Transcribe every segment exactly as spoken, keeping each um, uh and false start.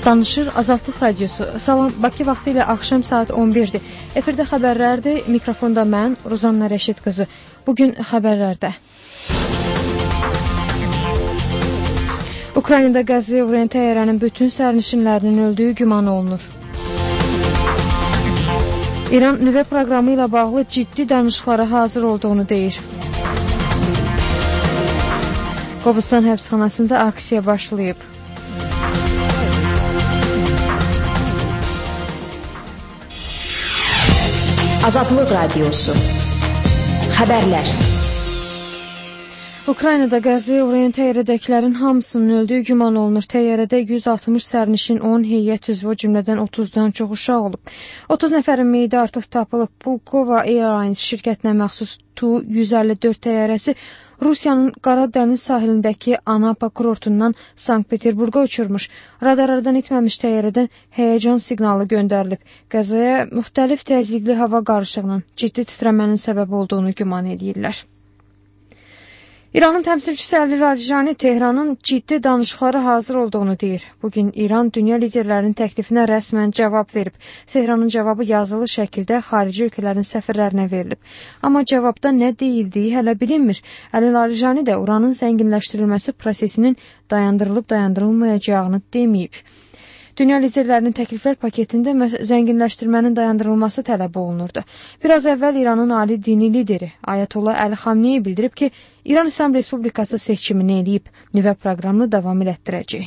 Danışır Azadlıq Radiosu. Salam, Bakı vaxtı ilə axşam saat on birdir. Efirdə xəbərlərdir. Mikrofonda mən, Rozanna Rəşid qızı. Bugün xəbərlərdə. Ukraynada Qəzzaya uğrayan təyyarənin bütün sərnişinlərinin öldüyü güman olunur. İran nüvə proqramı ilə bağlı ciddi danışıqlara hazır olduğunu deyir. Qobustan həbsxanasında aksiya başlayıb. Azadlıq Radiosu. Xəbərlər. Ukraynada Qəzzaya uğrayan təyyarədəkilərin hamısının öldüyü güman olunur. Təyyarədə yüz altmış sərnişin, on heyət üzvü, cümlədən otuzdan çox uşaq olub. otuz nəfərin meyidi artıq tapılıb. Pulkova Airlines şirkətinə məxsus Tu yüz əlli dörd təyyarəsi Rusiyanın Qara dəniz sahilindəki Anapa kurortundan Sankt-Peterburqa uçurmuş. Radarlardan itməmiş təyyarədən həyəcan siqnalı göndərilib. Qəzzaya müxtəlif təzyiqli hava qarışığının ciddi titrəmənin səbəb olduğunu güman edirlər. İranın təmsilçisi Əli Larijani Tehranın ciddi danışıqlara hazır olduğunu deyir. Bugün İran dünya liderlərinin təklifinə rəsmən cavab verib. Tehranın cavabı yazılı şəkildə xarici ölkələrin səfirlərinə verilib. Amma cavabda nə deyildiyi hələ bilinmir. Əli Larijani də uranın zənginləşdirilməsi prosesinin dayandırılıb-dayandırılmayacağını deməyib. Dünya liderlərinin təkliflər paketində zənginləşdirmənin dayandırılması tələb olunurdu. Biraz əvvəl İranın ali dini lideri Ayətullah Əli Xamneyi bildirib ki, İran İslam Respublikası seçimini eləyib, nüvə proqramını davam elətdirəcək.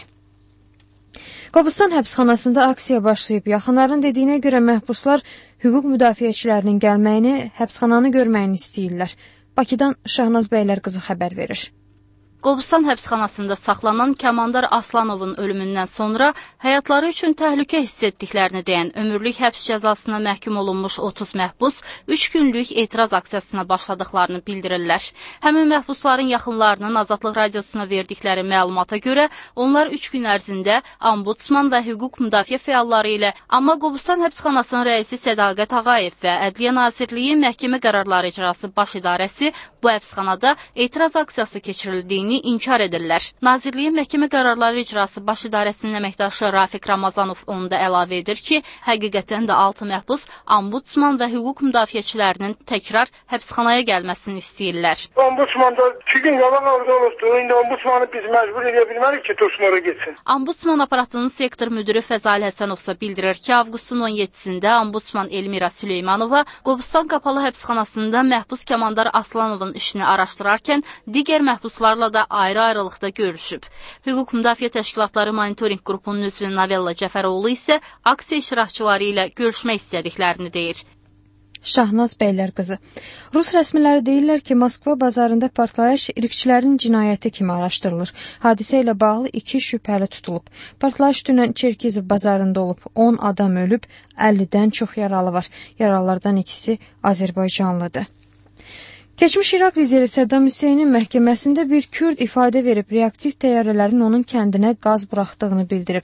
Qobustan həbsxanasında aksiya başlayıb. Yaxınların dediyinə görə məhbuslar hüquq müdafiəçilərinin gəlməyini, həbsxananı görməyini istəyirlər. Bakıdan Şahnaz Bəylər qızı xəbər verir. Qobustan həbsxanasında saxlanan Kəmandar Aslanovun ölümündən sonra həyatları üçün təhlükə hiss etdiklərini deyən ömürlük həbs cəzasına məhkum olunmuş otuz məhbus üç günlük etiraz aksiyasına başladıqlarını bildirirlər. Həmin məhbusların yaxınlarının Azadlıq Radiosuna verdikləri məlumata görə onlar üç gün ərzində ombudsman və hüquq müdafiə fəalları ilə, amma Qobustan həbsxanasının rəisi Sədaqət Ağayev və Ədliyyə Nazirliyi Məhkəmə Qərarları İcrası Baş İdarəsi bu həbsxanada etiraz aksiyası keçirildiyini inkar edirlər. Nazirliyin Məhkəmə Qərarları İcrası Baş İdarəsinin əməkdaşı Rafiq Ramazanov onu da əlavə edir ki, həqiqətən də altı məhbus ombudsman və hüquq müdafiəçilərinin təkrar həbsxanaya gəlməsini istəyirlər. Ombudsman da iki gün qabaq orada olubdu. İndi ombudsmanı biz məcbur edə bilmərik ki, Tosmora getsin. Ombudsman aparatının sektor müdürü Fəzali Həsənovsa bildirir ki, avqustun on yeddisində ombudsman Elmira Süleymanova Qobustan qapalı həbsxanasında məhbus Kəmandar Aslanovun işini araşdırarkən digər məhbuslarla da ayrı-ayrılıqda görüşüb. Hüquq Müdafiə Təşkilatları Monitoring Qrupunun üzvü Novella Cəfəroğlu isə aksiya iştirakçıları ilə görüşmək istədiklərini deyir. Şahnaz Bəylər qızı. Rus rəsmiləri deyirlər ki, Moskva bazarında partlayış irqçilərin cinayəti kimi araşdırılır. Hadisə ilə bağlı iki şübhəli tutulub. Partlayış dünən Çerkeziv bazarında olub. on adam ölüb, əllidən çox yaralı var. Yaralılardan ikisi Azərbaycanlıdır. Keçmiş İraq lideri Səddam Hüseynin məhkəməsində bir Kürd ifadə verib, reaktiv təyyarələrin onun kəndinə qaz buraxdığını bildirib.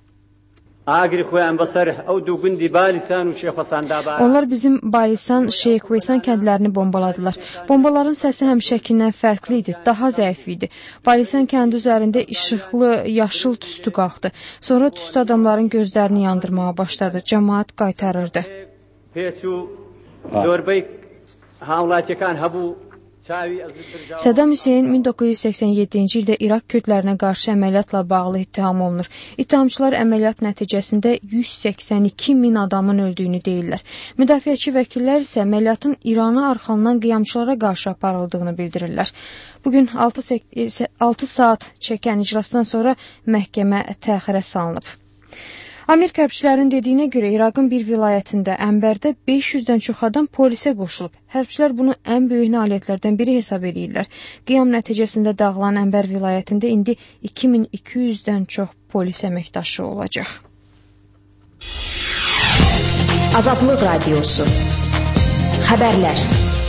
Onlar bizim Balisan, Şeyx Veysan kəndlərini bombaladılar. Bombaların səsi həmişəkindən fərqli idi, daha zəif idi. Balisan kəndi üzərində işıqlı, yaşıl tüstü qalxdı. Sonra tüstü adamların gözlərini yandırmağa başladı. Cəmaət qaytarırdı. Səddam Hüseyn min doqquz yüz səksən yeddinci ildə İraq kürdlərinə qarşı əməliyyatla bağlı ittiham olunur. İttihamçılar əməliyyat nəticəsində yüz səksən iki min adamın öldüyünü deyirlər. Müdafiəçi vəkillər isə əməliyyatın İranı arxalanan qiyamçılara qarşı aparıldığını bildirirlər. Bugün altı saat çəkən iclasdan sonra məhkəmə təxirə salınıb. Amerika hərbçilərinin dediyinə görə İraqın bir vilayətində Ənbərdə beş yüzdən çox adam polisə qoşulub. Hərbçilər bunu ən böyük nailiyyətlərdən biri hesab edirlər. Qiyam nəticəsində dağılan Ənbər vilayətində indi iki min iki yüzdən çox polis əməkdaşı olacaq. Azadlıq Radiosu. Xəbərlər.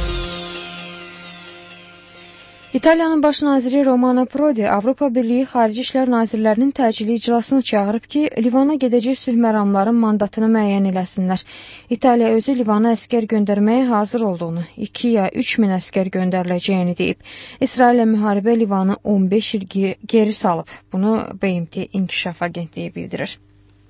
İtaliyanın baş naziri Romano Prodi Avropa Birliyi Xarici İşlər Nazirlərinin təcili iclasını çağırıb ki, Livana gedəcək sülh məramların mandatını müəyyən eləsinlər. İtaliya özü Livana əskər göndərməyə hazır olduğunu, iki ya üç min əskər göndəriləcəyini deyib. İsraillə müharibə Livanı on beş il geri salıb. Bunu B M T İnkişaf Agentliyi bildirir.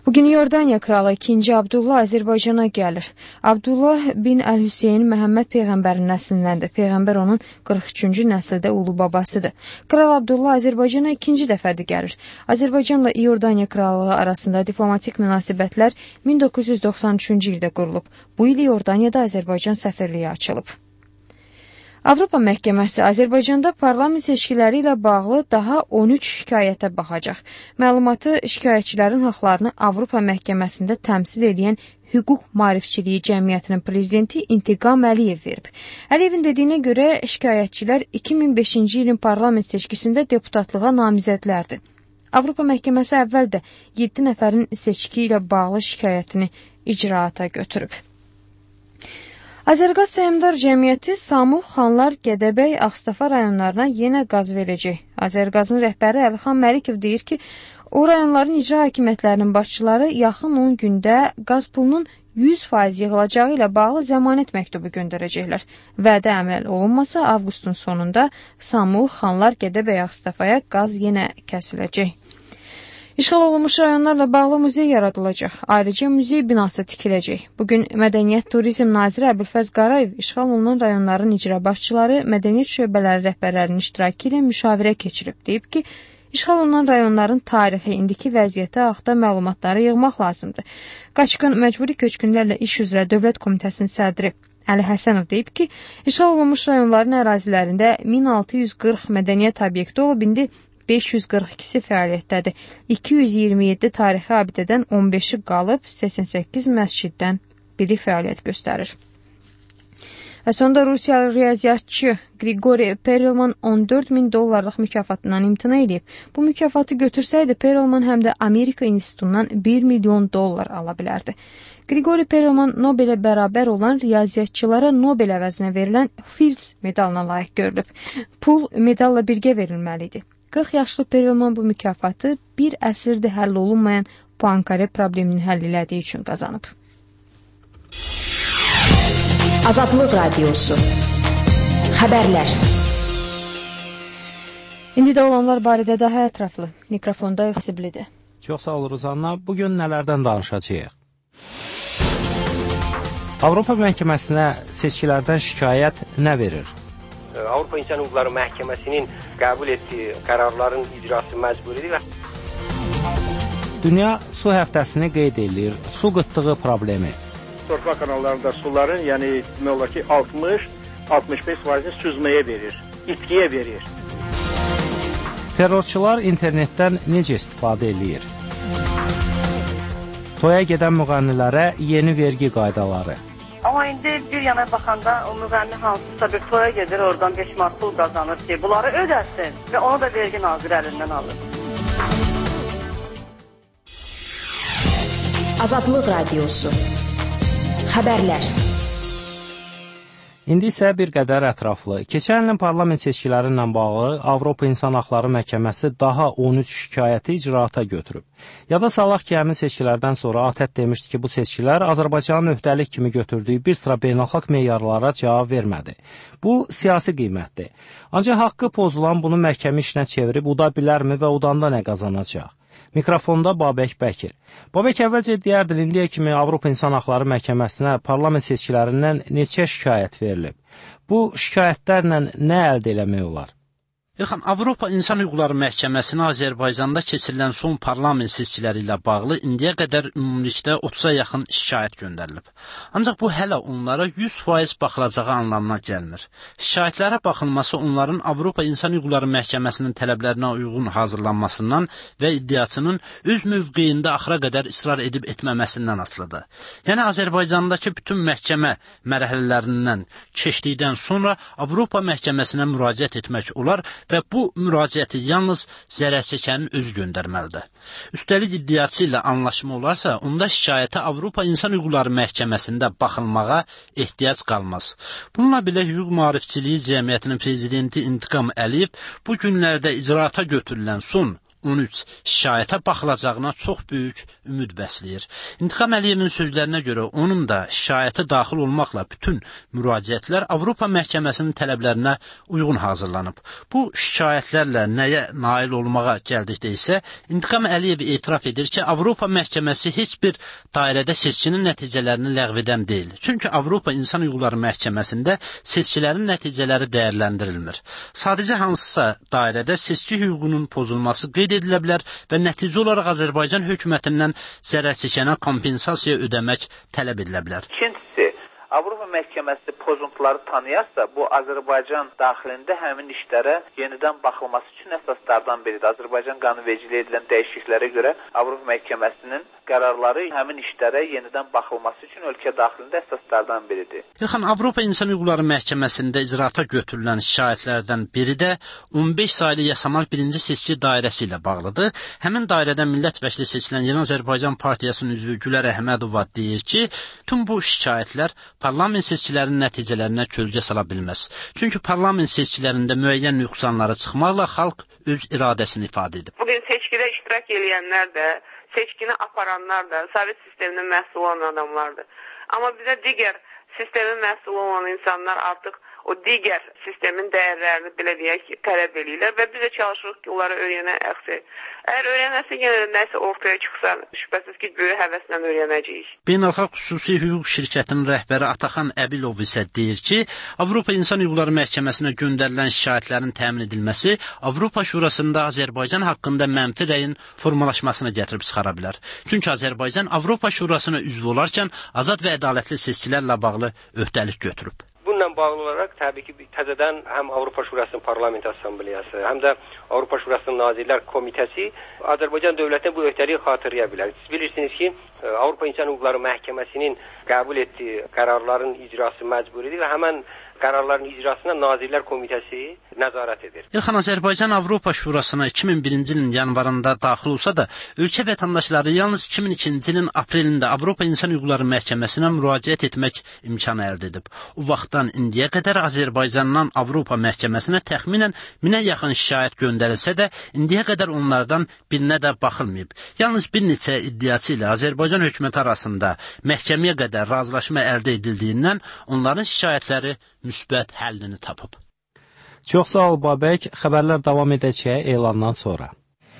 Bugün Yordaniya kralı ikinci Abdullah Azərbaycana gəlir. Abdullah bin Əl-Hüseyn Məhəmməd Peyğəmbərin nəslindəndir. Peyğəmbər onun qırx üçüncü nəsildə ulu babasıdır. Kral Abdullah Azərbaycana ikinci dəfədir gəlir. Azərbaycanla Yordaniya krallığı arasında diplomatik münasibətlər min doqquz yüz doxsan üçüncü ildə qurulub. Bu il Yordaniyada Azərbaycan səfirliyi açılıb. Avropa Məhkəməsi Azərbaycanda parlament seçkiləri ilə bağlı daha on üç şikayətə baxacaq. Məlumatı şikayətçilərin haqlarını Avropa Məhkəməsində təmsil edən Hüquq Maarifçiliyi Cəmiyyətinin prezidenti İntiqam Əliyev verib. Əliyevin dediyinə görə şikayətçilər iki min beşinci ilin parlament seçkisində deputatlığa namizədlərdir. Avropa Məhkəməsi əvvəl də yeddi nəfərin seçki ilə bağlı şikayətini icraata götürüb. Azərqaz Səhmdar Cəmiyyəti Samux, Xanlar, Gədəbəy, Ağstafa rayonlarına yenə qaz verəcək. Azərqazın rəhbəri Əlixan Məlikov deyir ki, o rayonların icra hakimiyyətlərinin başçıları yaxın on gündə qaz pulunun yüz faiz yığılacağı ilə bağlı zəmanət məktubu göndərəcəklər. Vədə əməl olunmasa, avqustun sonunda Samux, Xanlar, Gədəbəy, Ağstafaya qaz yenə kəsiləcək. İşğal olunmuş rayonlarla bağlı muzey yaradılacaq. Ayrıca muzey binası tikiləcək. Bugün Mədəniyyət Turizm Naziri Əbülfəz Qarayev işğal olunan rayonların icra başçıları, mədəniyyət şöbələri rəhbərlərinin iştirakı ilə müşavirə keçirib. Deyib ki, işğal olunan rayonların tarixi, indiki vəziyyəti haqqında məlumatları yığmaq lazımdır. Qaçqın məcburi köçkünlərlə iş üzrə Dövlət Komitəsinin sədri Əli Həsənov deyib ki, işğal olunmuş rayonların ərazilərində min altı yüz qırx mədəniyyət obyekti olub, indi beş yüz qırx ikisi fəaliyyətdədir. iki yüz iyirmi yeddi tarixi abidədən on beşi qalıb, səksən səkkiz məsciddən biri fəaliyyət göstərir. Və sonda Rusiyalı riyaziyyatçı Grigori Perelman on dörd min dollarlıq mükafatından imtina edib. Bu mükafatı götürsəydi, Perelman həm də Amerika İnstitutundan bir milyon dollar ala bilərdi. Grigori Perelman Nobelə bərabər olan riyaziyyatçılara Nobel əvəzinə verilən Fields medalına layiq görülüb. Pul medalla birgə verilməli idi. qırx yaşlı Perelman bu mükafatı bir əsrdə həll olunmayan Poincare problemini həll elədiyi üçün qazanıb. Azadlıq Radiosu. Xəbərlər. İndi də olanlar barədə daha ətraflı. Mikrofonda Xəsiblidir. Çox sağ olun Ruzanna. Bugün nələrdən danışacağıq? Avropa Məhkəməsinə seçkilərdən şikayət nə verir? Avropa İnsan Hüquqları Məhkəməsinin qəbul etdiyi qərarların icrası məcburidir və Dünya su həftəsini qeyd edir. Su qıtlığı problemi. Torpaq kanallarında suların, yəni demək olar ki, altmış altmış beş faizini süzməyə verir, itkiyə verir. Terrorçular internetdən necə istifadə edir? Toya gedən müğənnilərə yeni vergi qaydaları. Amma indi bir yana baxanda o müğənni hansısa bir toya gedir, oradan beş manat pul qazanır ki, bunları ödəsin və onu da vergi naziri əlindən alır. Azadlıq Radiosu. Xəbərlər. İndi isə bir qədər ətraflı. Keçən ilin parlament seçkiləri ilə bağlı Avropa İnsan Haqları Məhkəməsi daha on üç şikayəti icraata götürüb. Yada salaq ki, həmin seçkilərdən sonra ATƏT demişdi ki, bu seçkilər Azərbaycanın öhdəlik kimi götürdüyü bir sıra beynəlxalq meyarlara cavab vermədi. Bu, siyasi qiymətdir. Ancaq haqqı pozulan bunu məhkəmə işinə çevirib uda bilərmi və udanda nə qazanacaq? Mikrofonda Babək Bəkir. Babək əvvəlcə deyərdin, indiyə kimi Avropa İnsan Haqları Məhkəməsinə parlament seçkilərindən neçə şikayət verilib. Bu şikayətlərlə nə əldə eləmək olar? Yaxın, Avropa İnsan Hüquqları Məhkəməsinə Azərbaycanda keçirilən son parlament seçkiləri ilə bağlı indiyə qədər ümumilikdə otuza yaxın şikayət göndərilib. Ancaq bu hələ onlara yüz faiz baxılacağı anlamına gəlmir. Şikayətlərə baxılması onların Avropa İnsan Hüquqları Məhkəməsinin tələblərinə uyğun hazırlanmasından və iddiaçının öz mövqeyində axıra qədər israr edib etməməsindən asılıdır. Yəni Azərbaycandakı bütün məhkəmə mərhələlərindən keçdikdən sonra Avropa Məhkəməsinə müraciət etmək olar və bu müraciəti yalnız zərər çəkənin özü göndərməlidir. Üstəlik iddiaçı ilə anlaşma olarsa, onda şikayətə Avropa İnsan Hüquqları Məhkəməsində baxılmağa ehtiyac qalmaz. Bununla belə Hüquq Maarifçiliyi Cəmiyyətinin prezidenti İntiqam Əliyev bu günlərdə icraata götürülən son on üç şikayətə baxılacağına çox böyük ümid bəsləyir. İntiqam Əliyevin sözlərinə görə onun da şikayətə daxil olmaqla bütün müraciətlər Avropa Məhkəməsinin tələblərinə uyğun hazırlanıb. Bu şikayətlərlə nəyə nail olmağa gəldikdə isə İntiqam Əliyev etiraf edir ki, Avropa Məhkəməsi heç bir dairədə seçkinin nəticələrini ləğv edən deyil. Çünki Avropa İnsan Hüquqları Məhkəməsində seçkilərin nəticələri dəyərləndirilmir. Sadəcə hansısa dairədə seçki hüququnun pozulması qeyd edilə bilər və nəticə olaraq Azərbaycan hökumətindən zərər çəkənə kompensasiya ödəmək tələb edilə bilər. İkincisi, Avropa Məhkəməsi pozuntuları tanıyarsa, bu Azərbaycan daxilində həmin işlərə yenidən baxılması üçün əsaslardan biridir. Azərbaycan qanunvericiliyə edilən dəyişikliklərə görə Avropa Məhkəməsinin qərarları həmin işlərə yenidən baxılması üçün ölkə daxilində əsaslardan biridir. Yaxın Avropa İnsan Hüquqları Məhkəməsində icraata götürülən şikayətlərdən biri də on beş saylı Yasamal birinci seçki dairəsi ilə bağlıdır. Həmin dairədə millət vəkili seçilən Yeni Azərbaycan Partiyasının üzvü Gülər Əhmədova deyir ki, tüm bu şikayətlər parlament seçkilərinin nəticələrinə kölgə sala bilməz. Çünki parlament seçkilərində müəyyən nöqsanları çıxmaqla xalq öz iradəsini ifadə edib. Bugün seçkidə iştirak edənlər də, seçkini aparanlar da Sovet sisteminin məhsulu olan adamlardır. Amma bizə digər sistemin məhsulu olan insanlar artıq o digər sistemin dəyərlərini belə deyək tələb edirlər və biz də çalışırıq ki, onları öyrənə əxsi. Əgər öyrənəsə yenə nəsə ortaya çıxsa, şübhəsiz ki, böyük həvəslə öyrənəcəyik. Beynəlxalq Xüsusi Hüquq Şirkətinin rəhbəri Ataxan Əbilov isə deyir ki, Avropa İnsan Hüquqları Məhkəməsinə göndərilən şikayətlərin təmin edilməsi Avropa Şurasında Azərbaycan haqqında mənfi rəyin formalaşmasına gətirib çıxara bilər. Çünki Azərbaycan Avropa Şurasına üzv olarkən azad və ədalətli seçkilərlə bağlı öhdəlik götürüb. Bununla bağlı olaraq təbii ki, təzədən həm Avropa Şurasının Parlament Assambleyası, həm də Avropa Şurasının Nazirlər Komitəsi Azərbaycan dövlətinə bu öhdəliyi xatırlaya bilər. Siz bilirsiniz ki, Avropa İnsan Hüquqları Məhkəməsinin qəbul etdiyi qərarların icrası məcburidir və həmən qərarların icrasına Nazirlər Komitəsi nəzarət edir. Yaxın Azərbaycan Avropa Şurasına iki min birinci ilin yanvarında daxil olsa da, ölkə vətəndaşları yalnız iki min ikinci ilin aprelində Avropa İnsan Hüquqları Məhkəməsinə müraciət etmək imkanı əldə edib. O vaxtdan indiyə qədər Azərbaycandan Avropa Məhkəməsinə təxminən minə yaxın şikayət göndərilsə də, indiyə qədər onlardan birinə də baxılmayıb. Yalnız bir neçə iddiaçı ilə Azərbaycan hökuməti arasında məhkəməyə qədər razılaşma əldə edildiyindən onların şikayətləri müsbət həllini tapıb. Çox sağ ol Babək, xəbərlər davam edəcək elandan sonra.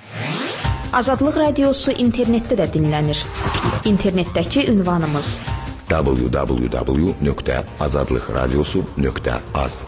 Azadlıq Radiosu internetdə də dinlənir. İnternetdəki ünvanımız w w w nöqtə azadlıq radiosu nöqtə az.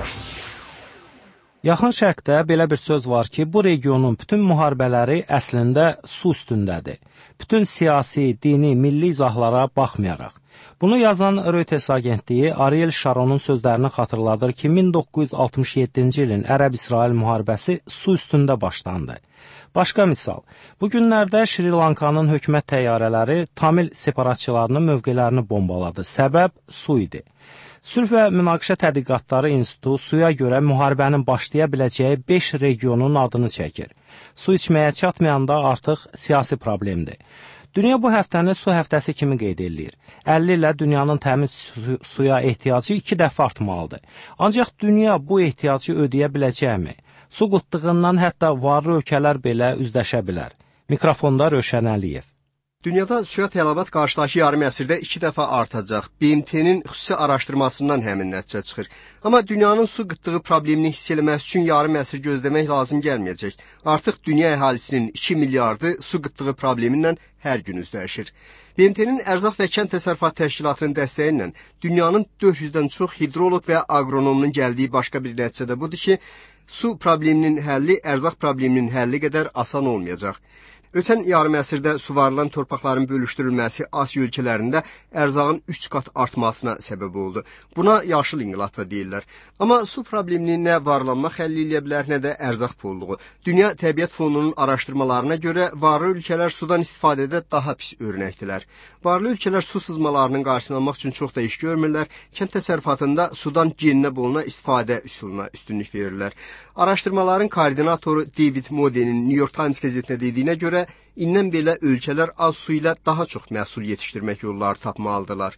Yaxın Şərqdə belə bir söz var ki, bu regionun bütün müharibələri əslində su üstündədir. Bütün siyasi, dini, milli izahlara baxmayaraq. Bunu yazan Reuters agentliyi Ariel Sharonun sözlərini xatırladır ki, min doqquz yüz altmış yeddinci ilin Ərəb-İsrail müharibəsi su üstündə başlandı. Başqa misal, bu günlərdə Şri Lankanın hökumət təyyarələri Tamil separatçılarının mövqelərini bombaladı. Səbəb su idi. Sülh və Münaqişə Tədqiqatları İnstitutu suya görə müharibənin başlaya biləcəyi beş regionun adını çəkir. Su içməyə çatmayanda artıq siyasi problemdir. Dünya bu həftəni su həftəsi kimi qeyd edir. əlli ilə dünyanın təmiz su suya ehtiyacı iki dəfə artmalıdır. Ancaq dünya bu ehtiyacı ödəyə biləcəkmi? Su qıtlığından hətta varlı ölkələr belə üzləşə bilər. Mikrofonda Rövşən Əliyev. Dünyada suya tələbat qarşıdakı yarım əsrdə iki dəfə artacaq. B M T-nin xüsusi araşdırmasından həmin nəticə çıxır. Amma dünyanın su qıtlığı problemini hiss eləməsi üçün yarım əsr gözləmək lazım gəlməyəcək. Artıq dünya əhalisinin iki milyardı su qıtlığı problemi ilə hər gün üzləşir. B M T-nin Ərzaq və Kənd Təsərrüfatı Təşkilatının dəstəyi ilə dünyanın dörd yüzdən çox hidroloq və aqronomunun gəldiyi başqa bir nəticə də budur ki, su probleminin həlli ərzaq probleminin həlli qədər asan olmayacaq. Ötən yarım əsrdə suvarılan torpaqların bölüşdürülməsi Asiya ölkələrində ərzağın üç qat artmasına səbəb oldu. Buna yaşıl inqilab da deyirlər. Amma su problemini nə varlanma həlli eləyə bilər, nə də ərzaq bolluğu. Dünya Təbiət Fondunun araşdırmalarına görə varlı ölkələr sudan istifadədə daha pis örnəkdilər. Varlı ölkələr su sızmalarının qarşısını almaq üçün çox da iş görmürlər. Kənd təsərrüfatında sudan geninə boluna istifadə üsuluna üstünlük verirlər. Araşdırmaların koordinatoru David Mode'nin New York Times qəzetinə dediyinə görə İndən belə ölkələr az su ilə daha çox məhsul yetişdirmək yolları tapmalıdırlar.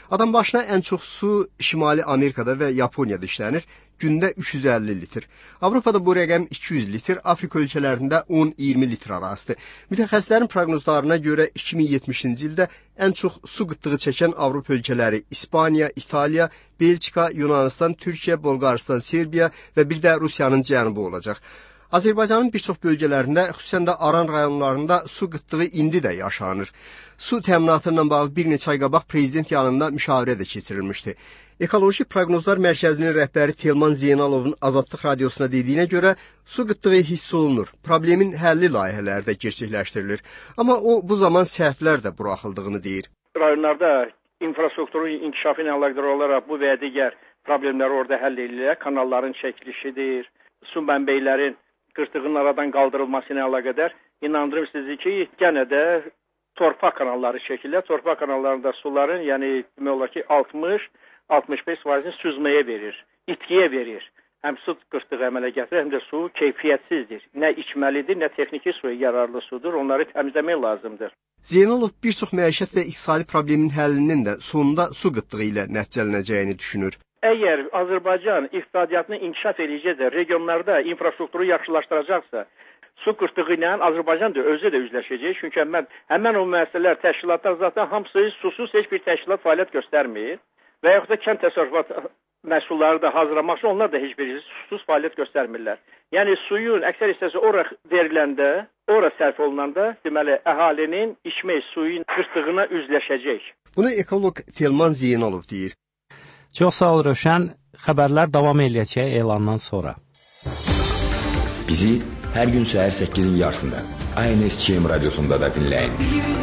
Adam başına ən çox su Şimali Amerikada və Yaponiyada işlənir, gündə üç yüz əlli litr. Avropada bu rəqəm iki yüz litr, Afrika ölkələrində on iyirmi litr arasıdır. Mütəxəssislərin proqnozlarına görə iki min yetmişinci ildə ən çox su qıtlığı çəkən Avropa ölkələri İspaniya, İtaliya, Belçika, Yunanistan, Türkiyə, Bolqarıstan, Serbiya və bir də Rusiyanın cənubu olacaq. Azərbaycanın bir çox bölgələrində, xüsusən də Aran rayonlarında su qıtlığı indi də yaşanır. Su təminatı ilə bağlı bir neçə ay qabaq prezident yanında müşavirə də keçirilmişdi. Ekoloji Proqnozlar Mərkəzinin rəhbəri Telman Zeynalovun Azadlıq Radiosuna dediyinə görə su qıtlığı hiss olunur. Problemin həlli layihələri də gerçəkləşdirilir. Amma o bu zaman səhvlər də buraxıldığını deyir. Rayonlarda infrastrukturun inkişafı ilə əlaqədar olaraq bu və digər problemləri orada həll edilir. Kanalların çəkilişidir, su mənbəylərin qırtığının aradan qaldırılması ilə əlaqədar inandırım sizi ki, yenə də torpaq kanalları çəkilir. Torpaq kanallarında suların, yəni demək olar ki, altmış altmış beş faizini süzməyə verir, itkiyə verir. Həm su qırtığı əmələ gətirir, həm də su keyfiyyətsizdir. Nə içməlidir, nə texniki suya yararlı sudur. Onları təmizləmək lazımdır. Zeynalov bir çox məişət və iqtisadi problemin həllinin də sonunda su qıtlığı ilə nəticələnəcəyini düşünür. Əgər Azərbaycan iqtisadiyyatını inkişaf edəcəksə, regionlarda infrastrukturu yaxşılaşdıracaqsa, su qıtlığı ilə Azərbaycan da özü də üzləşəcək. Çünki həmən, həmən o müəssisələr, təşkilatlar zaten hamısı susuz heç bir təşkilat fəaliyyət göstərmir. Və yaxud da kənd təsərrüfat məhsulları da hazırlamaq üçün onlar da heç bir susuz fəaliyyət göstərmirlər. Yəni suyun əksər hissəsi ora veriləndə, ora sərf olunanda, deməli əhalinin içmək suyun qıtlığına üzləşəcək. Bunu ekoloq Telman Zeynalov deyir. Çox sağ ol Rövşən. Xəbərlər davam edəcək elandan sonra. Bizi hər gün səhər səkkizin yarısında I N S K M radiosunda da dinləyin.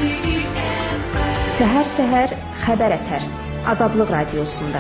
Səhər-səhər xəbər ətər. Azadlıq Radiosunda.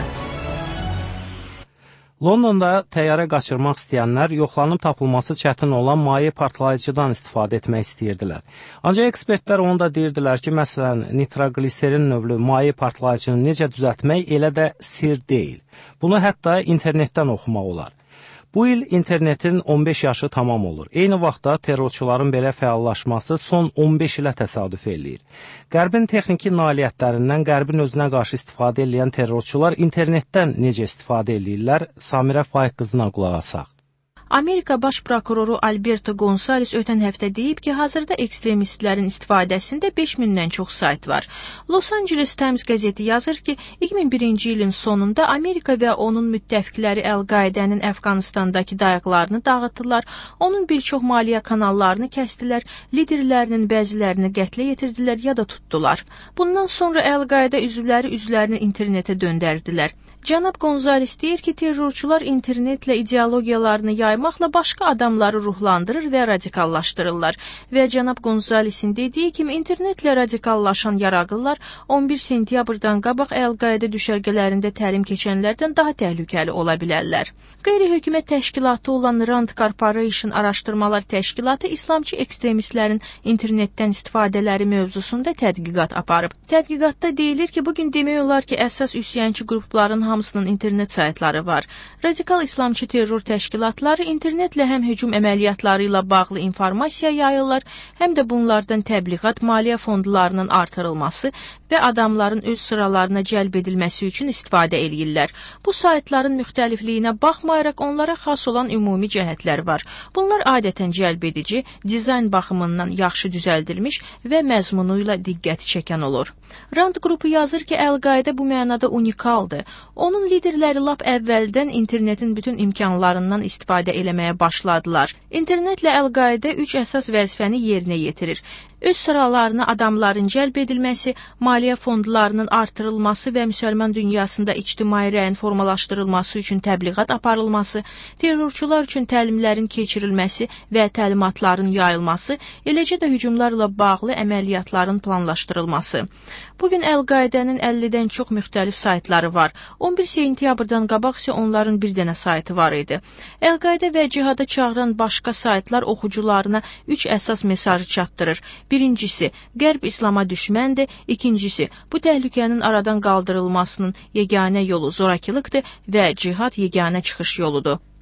Londonda təyyarə qaçırmaq istəyənlər yoxlanıb tapılması çətin olan maye partlayıcıdan istifadə etmək istəyirdilər. Ancaq ekspertlər onu da deyirdilər ki, məsələn, nitrogliserin növlü maye partlayıcını necə düzəltmək elə də sir deyil. Bunu hətta internetdən oxumaq olar. Bu il internetin on beş yaşı tamam olur. Eyni vaxtda terrorçuların belə fəallaşması son on beş ilə təsadüf eləyir. Qərbin texniki nailiyyətlərindən Qərbin özünə qarşı istifadə edən terrorçular internetdən necə istifadə eləyirlər? Samirə Faiq qızına qulaq asaq. Amerika Baş Prokuroru Alberto Gonzales ötən həftə deyib ki, hazırda ekstremistlərin istifadəsində beş mindən çox sayt var. Los Angeles Times qəzeti yazır ki, iki min birinci ilin sonunda Amerika və onun müttəfiqləri Əl-Qaidənin Əfqanistandakı dayaqlarını dağıtdılar, onun bir çox maliyyə kanallarını kəsdilər, liderlərinin bəzilərini qətlə yetirdilər ya da tutdular. Bundan sonra Əl-Qaidə üzvləri üzvlərini internetə döndərdilər. Cənab Gonzales deyir ki, terrorçular internetlə ideologiyalarını yaymaqla başqa adamları ruhlandırır və radikallaşdırırlar. Və cənab Gonzalesin dediyi kimi internetlə radikallaşan yaraqlılar on bir sentyabrdan qabaq Əl-Qaidə düşərgələrində təlim keçənlərdən daha təhlükəli ola bilərlər. Qeyri-hökumət təşkilatı olan Rand Corporation Araşdırmalar Təşkilatı İslamçı ekstremistlərin internetdən istifadələri mövzusunda tədqiqat aparıb. Tədqiqatda deyilir ki, bugün demək olar ki, əsas üsyançı qrupların hamısının internet saytları var. Radikal İslamçı terror təşkilatları internetlə həm hücum əməliyyatları ilə bağlı informasiya yayırlar, həm də bunlardan təbliğat, maliyyə fondlarının artırılması və adamların öz sıralarına cəlb edilməsi üçün istifadə eləyirlər. Bu saytların müxtəlifliyinə baxmayaraq onlara xas olan ümumi cəhətlər var. Bunlar adətən cəlb edici, dizayn baxımından yaxşı düzəldilmiş və məzmunu ilə diqqəti çəkən olur. Rand qrupu yazır ki, Əl-Qaidə bu mənada unikaldır. Onun liderləri lap əvvəldən internetin bütün imkanlarından istifadə eləməyə başladılar. İnternetlə Əl-Qaidə üç əsas vəzifəni yerinə yetirir. Öz sıralarına adamların cəlb edilməsi, maliyyə fondlarının artırılması və müsəlman dünyasında ictimai rəyin formalaşdırılması üçün təbliğat aparılması, terrorçular üçün təlimlərin keçirilməsi və təlimatların yayılması, eləcə də hücumlarla bağlı əməliyyatların planlaşdırılması. Bugün Əl-Qaidənin əllidən çox müxtəlif saytları var. on bir sentyabrdan qabaq isə onların bir dənə saytı var idi. Əl-Qaidə və cihada çağıran başqa saytlar oxucularına üç əsas mesajı çatdırır. Birincisi, Qərb İslama düşməndir. İkincisi, bu təhlükənin aradan qaldırılmasının yeganə yolu zorakılıqdır və cihad yeganə çıxış yoludur.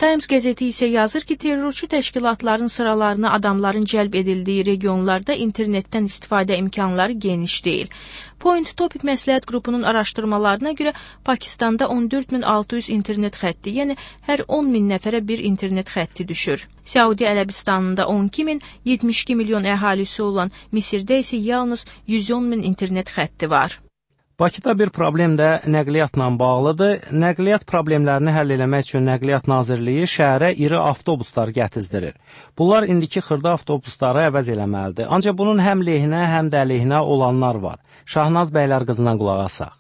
Times qəzeti isə yazır ki, terrorçu təşkilatların sıralarına adamların cəlb edildiyi regionlarda internetdən istifadə imkanları geniş deyil. Point Topic məsləhət qrupunun araşdırmalarına görə Pakistanda on dörd min altı yüz internet xətti, yəni hər on min nəfərə bir internet xətti düşür. Səudi Ərəbistanında on iki min, yetmiş iki milyon əhalisi olan Misirdə isə yalnız yüz on min internet xətti var. Bakıda bir problem də nəqliyyatla bağlıdır. Nəqliyyat problemlərini həll eləmək üçün Nəqliyyat Nazirliyi şəhərə iri avtobuslar gətizdirir. Bunlar indiki xırda avtobusları əvəz eləməlidir. Ancaq bunun həm lehinə, həm də əleyhinə olanlar var. Şahnaz bəylər qızına qulaq asaq.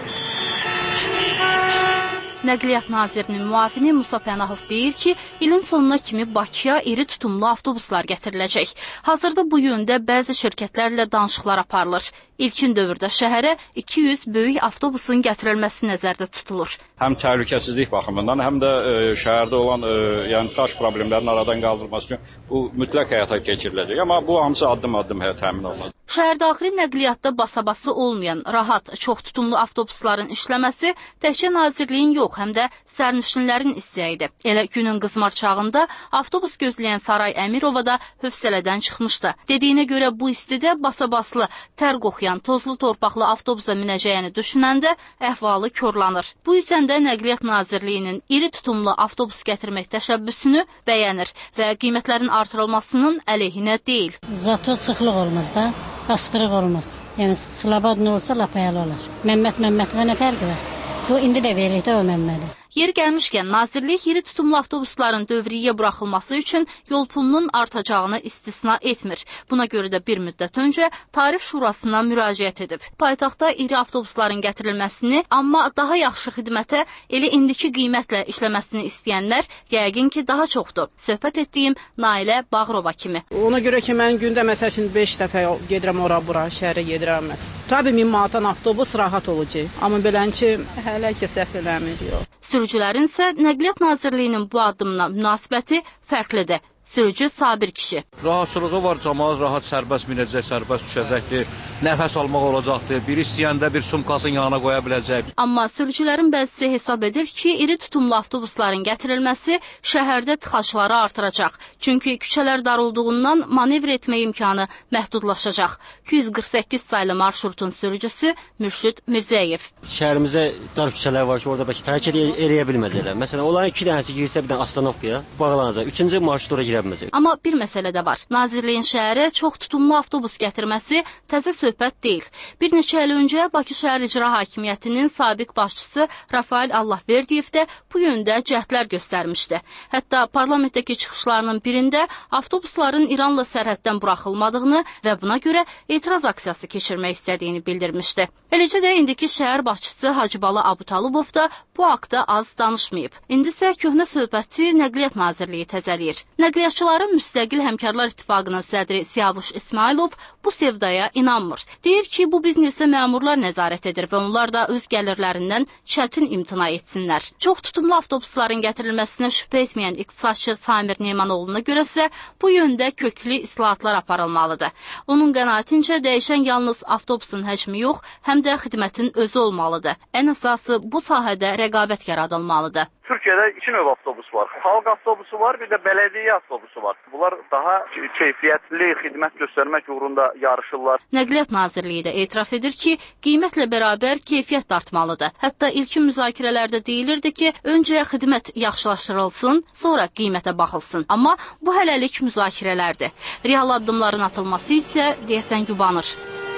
Nəqliyyat Nazirinin müavini Musa Pənahov deyir ki, ilin sonuna kimi Bakıya iri tutumlu avtobuslar gətiriləcək. Hazırda bu yöndə bəzi şirkətlərlə danışıqlar aparılır. İlkin dövrdə şəhərə iki yüz böyük avtobusun gətirilməsi nəzərdə tutulur. Həm təhlükəsizlik baxımından, həm də e, şəhərdə olan e, yəni tıxac problemlərinin aradan qaldırılması üçün bu mütləq həyata keçiriləcək. Amma bu hamısı addım-addım təmin olunacaq. Şəhərdaxili nəqliyyatda basabası olmayan, rahat, çox tutumlu avtobusların işləməsi təkcə Nazirliyin yox, həm də sərnişinlərin istəyidir. Elə günün qızmar çağında avtobus gözləyən Saray Əmirova da hövsələdən çıxmışdı. Dediyinə görə bu istidə basabaslı, tər qoxuyan, tozlu torpaqlı avtobusa minəcəyini düşünəndə əhvalı korlanır. Bu yüzden də Nəqliyyat Nazirliyinin iri tutumlu avtobus gətirmək təşəbbüsünü bəyənir və qiymətlərin artırılmasının əleyhinə deyil. Zato sıxlıq olmaz da. Bastırıq olmaz. Yəni slabad nə olsa lap əla olar. Məmməd Məmmədlə nə fərqi var? Bu indi də verirdi o Məmmədi. Yeri gəlmişkən, Nazirlik iri tutumlu avtobusların dövriyyə buraxılması üçün yol pulunun artacağını istisna etmir. Buna görə də bir müddət öncə Tarif Şurasına müraciət edib. Paytaxtda iri avtobusların gətirilməsini, amma daha yaxşı xidmətə elə indiki qiymətlə işləməsini istəyənlər yəqin ki, daha çoxdur. Söhbət etdiyim Nailə Bağrova kimi. Ona görə ki, mən gündə məsəl üçün beş dəfə gedirəm ora bura, şəhərə gedirəm. Tabii min manatdan avtobus rahat olacaq. Amma belən ki, hələ ki səhv eləmir yox. Sürücülərin isə Nəqliyyat Nazirliyinin bu addımına münasibəti fərqlidir. Sürücü Sabir kişi. Rahatçılığı var, cəmaət rahat sərbəst minəcək, sərbəst düşəcəkdir, nəfəs almaq olacaqdır, biri istəyəndə bir sumkasının yanına qoya biləcək. Amma sürücülərin bəzisi hesab edir ki, iri tutumlu avtobusların gətirilməsi şəhərdə tıxacları artıracaq. Çünki küçələr dar olduğundan manevr etmə imkanı məhdudlaşacaq. iki yüz qırx səkkiz saylı marşrutun sürücüsü Mürşid Mirzəyev. Şəhərimizdə dar küçələr var ki, orada bəlkə hərəkət eləyə bilməzlər. Məsələn, onların iki dənəsi girsə bir dənə Astanovkaya bağlanacaq. Üçüncü marşruta girə bilməyəcək. Amma bir məsələ də var. Nazirliyin şəhərə çox tutumlu avtobus gətirməsi təzə söhbət deyil. Bir neçə il öncə Bakı Şəhər İcra Hakimiyyətinin sabiq başçısı Rafael Allahverdiyev də bu yöndə cəhdlər göstərmişdi. Hətta parlamentdəki çıxışlarının birində avtobusların İranla sərhəddən buraxılmadığını və buna görə etiraz aksiyası keçirmək istədiyini bildirmişdi. Eləcə də indiki şəhər başçısı Hacıbalı Abutalubov da bu haqda az danışmayıb. İndi isə köhnə söhbəti Nəqliyyat Nazirliyi təzələyir. Nəqliyyatçıların Müstəqil Həmkarlar İttifaqının sədri Siyavuş İsmailov bu sevdaya inanmır. Deyir ki, bu biznesə məmurlar nəzarət edir və onlar da öz gəlirlərindən çətin imtina etsinlər. Çox tutumlu avtobusların gətirilməsinə şübhə etməyən iqtisadçı Samir Neymanoğlu'na görəsə bu yöndə köklü islahatlar aparılmalıdır. Onun qənaətincə dəyişən yalnız avtobusun həcmi yox, həm də xidmətin özü olmalıdır. Ən əsası bu sahədə rəqabət yaradılmalıdır. Türkiyədə iki növ avtobus var. Xalq avtobusu var, bir də bələdiyyə avtobusu var. Bunlar daha keyfiyyətli xidmət göstərmək uğrunda yarışırlar. Nəqliyyat Nazirliyi də etiraf edir ki, qiymətlə bərabər keyfiyyət də artmalıdır. Hətta ilkin müzakirələrdə deyilirdi ki, öncə xidmət yaxşılaşdırılsın, sonra qiymətə baxılsın. Amma bu hələlik müzakirələrdir. Real addımların atılması isə deyəsən yubanır.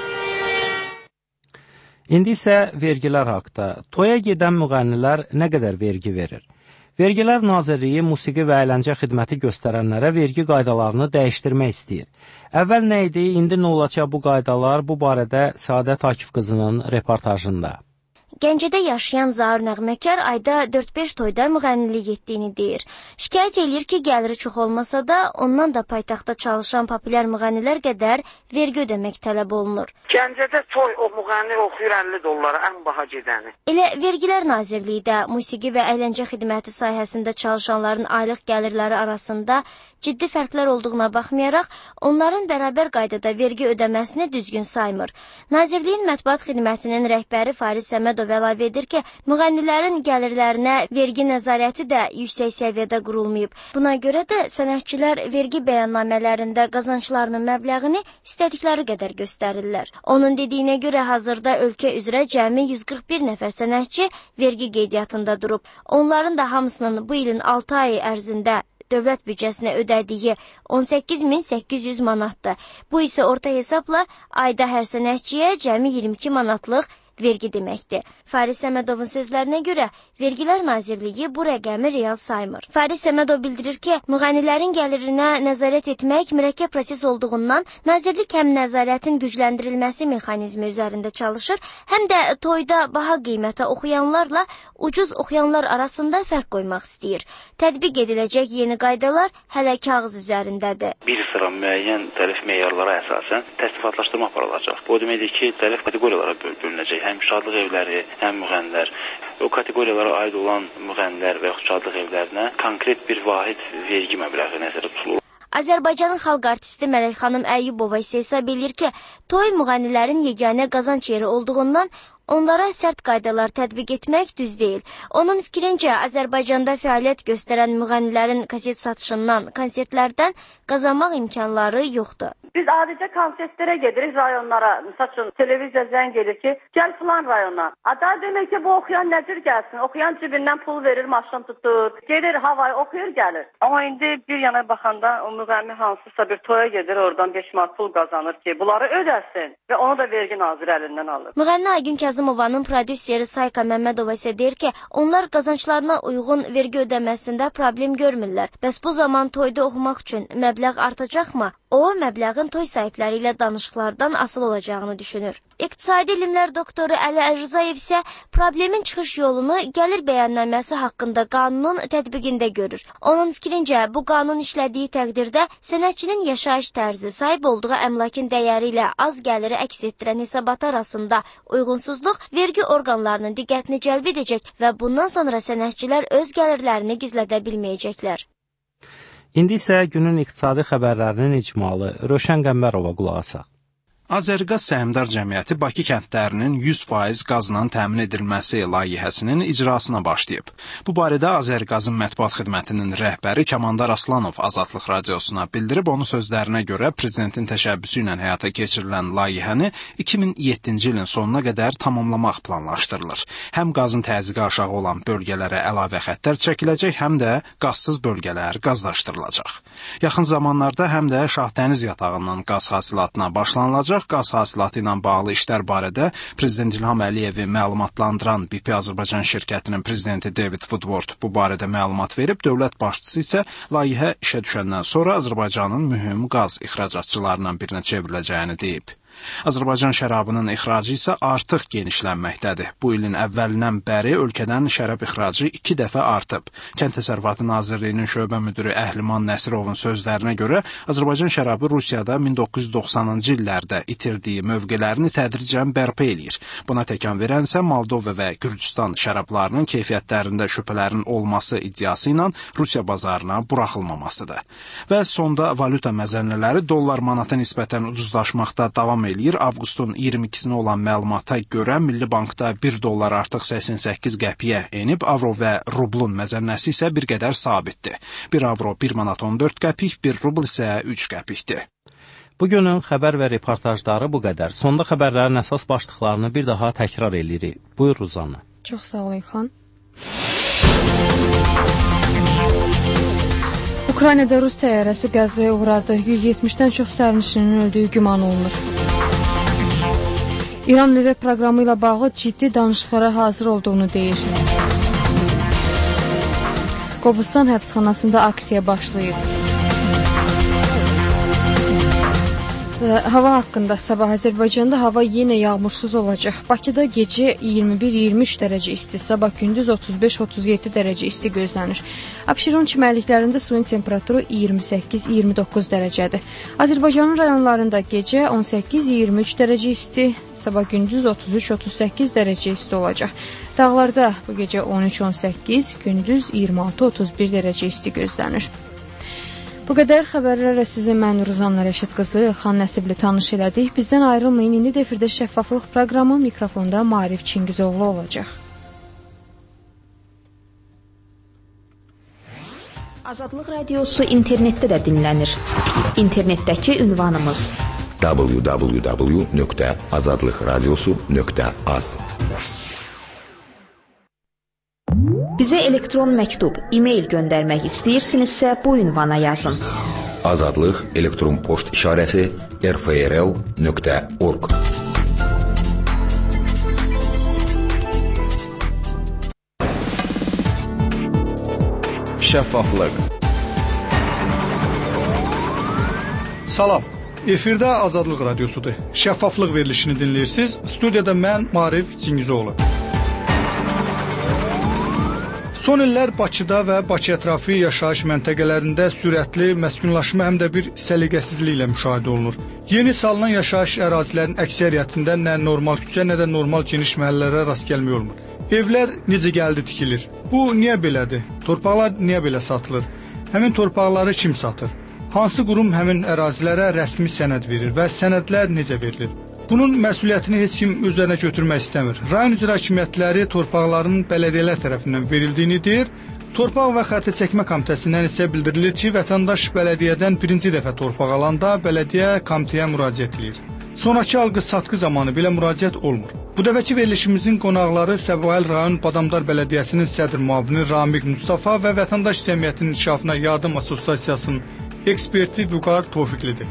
İndi isə vergilər haqda. Toya gedən müğənnilər nə qədər vergi verir? Vergilər Nazirliyi musiqi və əyləncə xidməti göstərənlərə vergi qaydalarını dəyişdirmək istəyir. Əvvəl nə idi, indi nə olacaq bu qaydalar? Bu barədə Səadət Akif qızının reportajında. Gəncədə yaşayan Zaur Nəğməkar ayda dörd beş toyda müğənnilik etdiyini deyir. Şikayət edir ki, gəliri çox olmasa da, ondan da paytaxtda çalışan populyar müğənnilər qədər vergi ödəmək tələb olunur. Gəncədə toy o müğənni oxuyur əlli dollara, ən baha gedəni. Elə Vergilər Nazirliyi də musiqi və əyləncə xidməti sahəsində çalışanların aylıq gəlirləri arasında ciddi fərqlər olduğuna baxmayaraq, onların bərabər qaydada vergi ödəməsini düzgün saymır. Nazirliyin mətbuat xidmətinin rəhbəri Fariz Səmədov Əliyev əlavə edir ki, müğənnilərin gəlirlərinə vergi nəzarəti də yüksək səviyyədə qurulmayıb. Buna görə də sənətçilər vergi bəyannamələrində qazanclarının məbləğini istədikləri qədər göstərirlər. Onun dediyinə görə hazırda ölkə üzrə cəmi yüz qırx bir nəfər sənətçi vergi qeydiyyatında durub. Onların da hamısının bu ilin altı ayı ərzində dövlət büdcəsinə ödədiyi on səkkiz min səkkiz yüz manatdır. Bu isə orta hesabla ayda hər sənətçiyə cəmi iyirmi iki manatlıq vergi deməkdir. Faris Səmədovun sözlərinə görə Vergilər Nazirliyi bu rəqəmi real saymır. Faris Səmədov bildirir ki, müğənnilərin gəlirinə nəzarət etmək mürəkkəb proses olduğundan Nazirlik həm nəzarətin gücləndirilməsi mexanizmi üzərində çalışır, həm də toyda baha qiymətə oxuyanlarla ucuz oxuyanlar arasında fərq qoymaq istəyir. Tətbiq ediləcək yeni qaydalar hələ kağız üzərindədir. Bir sıra müəyyən tərif meyarlara əsasən təsnifatlaşdırma aparılacaq. Bu deməkdir ki, tərif kateqoriyalara bölünəcək. Həm şadlıq evləri, həm müğənnilər. O kateqoriyalara aid olan müğənnilər və yaxud şadlıq evlərinə konkret bir vahid vergi məbləği nəzərdə tutulur. Azərbaycanın xalq artisti Mələk xanım Əyyubova isə hesab edir ki, toy müğənnilərin yeganə qazanc yeri olduğundan onlara sərt qaydalar tətbiq etmək düz deyil. Onun fikrincə, Azərbaycanda fəaliyyət göstərən müğənnilərin kaset satışından, konsertlərdən qazanmaq imkanları yoxdur. Biz adicə konsertlərə gedirik rayonlara. Məsələn, televiziya zəng edir ki, gəl filan rayona. Ada demək ki, bu oxuyan nəcür gəlsin? Oxuyan cibindən pul verir, maşın tutur. Gedir havayı oxuyur, gəlir. Amma indi bir yana baxanda o müğənni hansısa bir toya gedir, oradan beş manat pul qazanır ki, bunları ödəsin və onu da vergi naziri əlindən alır. Müğənni Aygün Kazımovanın prodüseri Sayka Məmmədova isə deyir ki, onlar qazanclarına uyğun vergi ödəməsində problem görmürlər. Bəs bu zaman toyda oxumaq üçün məbləğ artacaqmı? O, məbləğin toy sahibləri ilə danışıqlardan asılı olacağını düşünür. İqtisadi elmlər doktoru Əli Əlrızayev isə problemin çıxış yolunu gəlir bəyannaməsi haqqında qanunun tətbiqində görür. Onun fikrincə, bu qanun işlədiyi təqdirdə sənətçinin yaşayış tərzi, sahib olduğu əmlakın dəyəri ilə az gəliri əks etdirən hesabat arasında uyğunsuzluq vergi orqanlarının diqqətini cəlb edəcək və bundan sonra sənətçilər öz gəlirlərini gizlədə bilməyəcəklər. İndi isə günün iqtisadi xəbərlərinin icmalı Rövşən Qəmbərova qulaq asaq. Azərqaz Səhmdar Cəmiyyəti Bakı kəndlərinin yüz faiz qazla təmin edilməsi layihəsinin icrasına başlayıb. Bu barədə Azərqazın mətbuat xidmətinin rəhbəri Kəmandar Aslanov Azadlıq radiosuna bildirib, onun sözlərinə görə prezidentin təşəbbüsü ilə həyata keçirilən layihəni iki min yeddinci ilin sonuna qədər tamamlamaq planlaşdırılır. Həm qazın təzyiqi aşağı olan bölgələrə əlavə xəttlər çəkiləcək, həm də qazsız bölgələr qazlaşdırılacaq. Yaxın zamanlarda həm də Şahdəniz yatağından qaz hasilatına başlanılacaq. Qaz hasilatı ilə bağlı işlər barədə Prezident İlham Əliyevi məlumatlandıran B P Azərbaycan şirkətinin prezidenti David Woodward bu barədə məlumat verib, dövlət başçısı isə layihə işə düşəndən sonra Azərbaycanın mühüm qaz ixracatçılarından birinə çevriləcəyini deyib. Azərbaycan şərabının ixracı isə artıq genişlənməkdədir. Bu ilin əvvəlindən bəri ölkədən şərab ixracı iki dəfə artıb. Kənd Təsərrüfatı Nazirliyinin şöbə müdiri Əhliman Nəsirovun sözlərinə görə Azərbaycan şərabı Rusiyada min doqquz yüz doxsanıncı illərdə itirdiyi mövqelərini tədricən bərpa eləyir. Buna təkan verənsə Moldova və Gürcüstan şərablarının keyfiyyətlərində şübhələrin olması iddiası ilə Rusiya bazarına buraxılmamasıdır. Və sonda valyuta məzənələri dollar manata nisbətən ucuzlaşmaqda davam eləyir. Avqustun iyirmi ikisinə olan məlumata görə Milli Bankda bir dollar artıq səksən səkkiz qəpiyə enib, avro və rublun məzənnəsi isə bir qədər sabitdir. Bir avro bir manat on dörd qəpik, bir rubl isə üç qəpikdir. Bugünün xəbər və reportajları bu qədər. Sonda xəbərlərin əsas başlıqlarını bir daha təkrar edirik. Buyur Ruzanna. Çox sağ ol İlxan. Ukraynada Rus təyyarəsi qəzaya uğradı. yüz yetmişdən çox sərnişinin öldüyü güman olunur. İran nüvə proqramı ilə bağlı ciddi danışıqlara hazır olduğunu deyir. Qobustan həbsxanasında aksiya başlayıb. Hava haqqında sabah Azərbaycanda hava yenə yağmursuz olacaq. Bakıda gecə iyirmi bir iyirmi üç dərəcə isti, sabah gündüz otuz beş otuz yeddi dərəcə isti gözlənir. Abşeron çimərliklərində suyun temperaturu iyirmi səkkiz iyirmi doqquz dərəcədir. Azərbaycanın rayonlarında gecə on səkkiz iyirmi üç dərəcə isti, sabah gündüz otuz üç otuz səkkiz dərəcə isti olacaq. Dağlarda bu gecə on üç on səkkiz, gündüz iyirmi altı otuz bir dərəcə isti gözlənir. Bu qədər xəbərlərlə sizi mən Ruzanna Rəşid qızı Xan Nəsibli tanış elədik. Bizdən ayrılmayın. İndi də efirdə şəffaflıq proqramı, mikrofonda Maarif Çingizoğlu olacaq. Azadlıq radiosu internetdə də dinlənir. İnternetdəki ünvanımız w w w nöqtə azadlıqradiosu nöqtə az. Bizə elektron məktub, e-mail göndərmək istəyirsinizsə bu ünvana yazın. Azadlıq elektron poçt işarəsi r f r l nöqtə org. Şəffaflıq. Salam. Efirdə Azadlıq radiosudur. Şəffaflıq verilişini dinləyirsiniz. Studiyada mən Maarif Çingizoğlu. Son illər Bakıda və Bakı ətrafı yaşayış məntəqələrində sürətli məskunlaşma həm də bir səliqəsizliklə müşahidə olunur. Yeni salınan yaşayış ərazilərinin əksəriyyətində nə normal küçə, nə də normal geniş məhəllələrə rast gəlmək olmur. Evlər necə gəldi tikilir? Bu niyə belədir? Torpaqlar niyə belə satılır? Həmin torpaqları kim satır? Hansı qurum həmin ərazilərə rəsmi sənəd verir və sənədlər necə verilir? Bunun məsuliyyətini heç kim üzərinə götürmək istəmir. Rayon icra hakimiyyətləri torpaqların bələdiyyələr tərəfindən verildiyini deyir. Torpaq və xəritə çəkmə komitəsindən isə bildirilir ki, vətəndaş bələdiyyədən birinci dəfə torpaq alanda bələdiyyə komitəyə müraciət edir. Sonrakı alqı-satqı zamanı belə müraciət olmur. Bu dəfəki verilişimizin qonaqları Səbail rayon Badamdar Bələdiyyəsinin sədr müavini Ramiq Mustafa və Vətəndaş Cəmiyyətinin İnkişafına Yardım Assosiasiyasının eksperti Vüqar Tofiqlidir.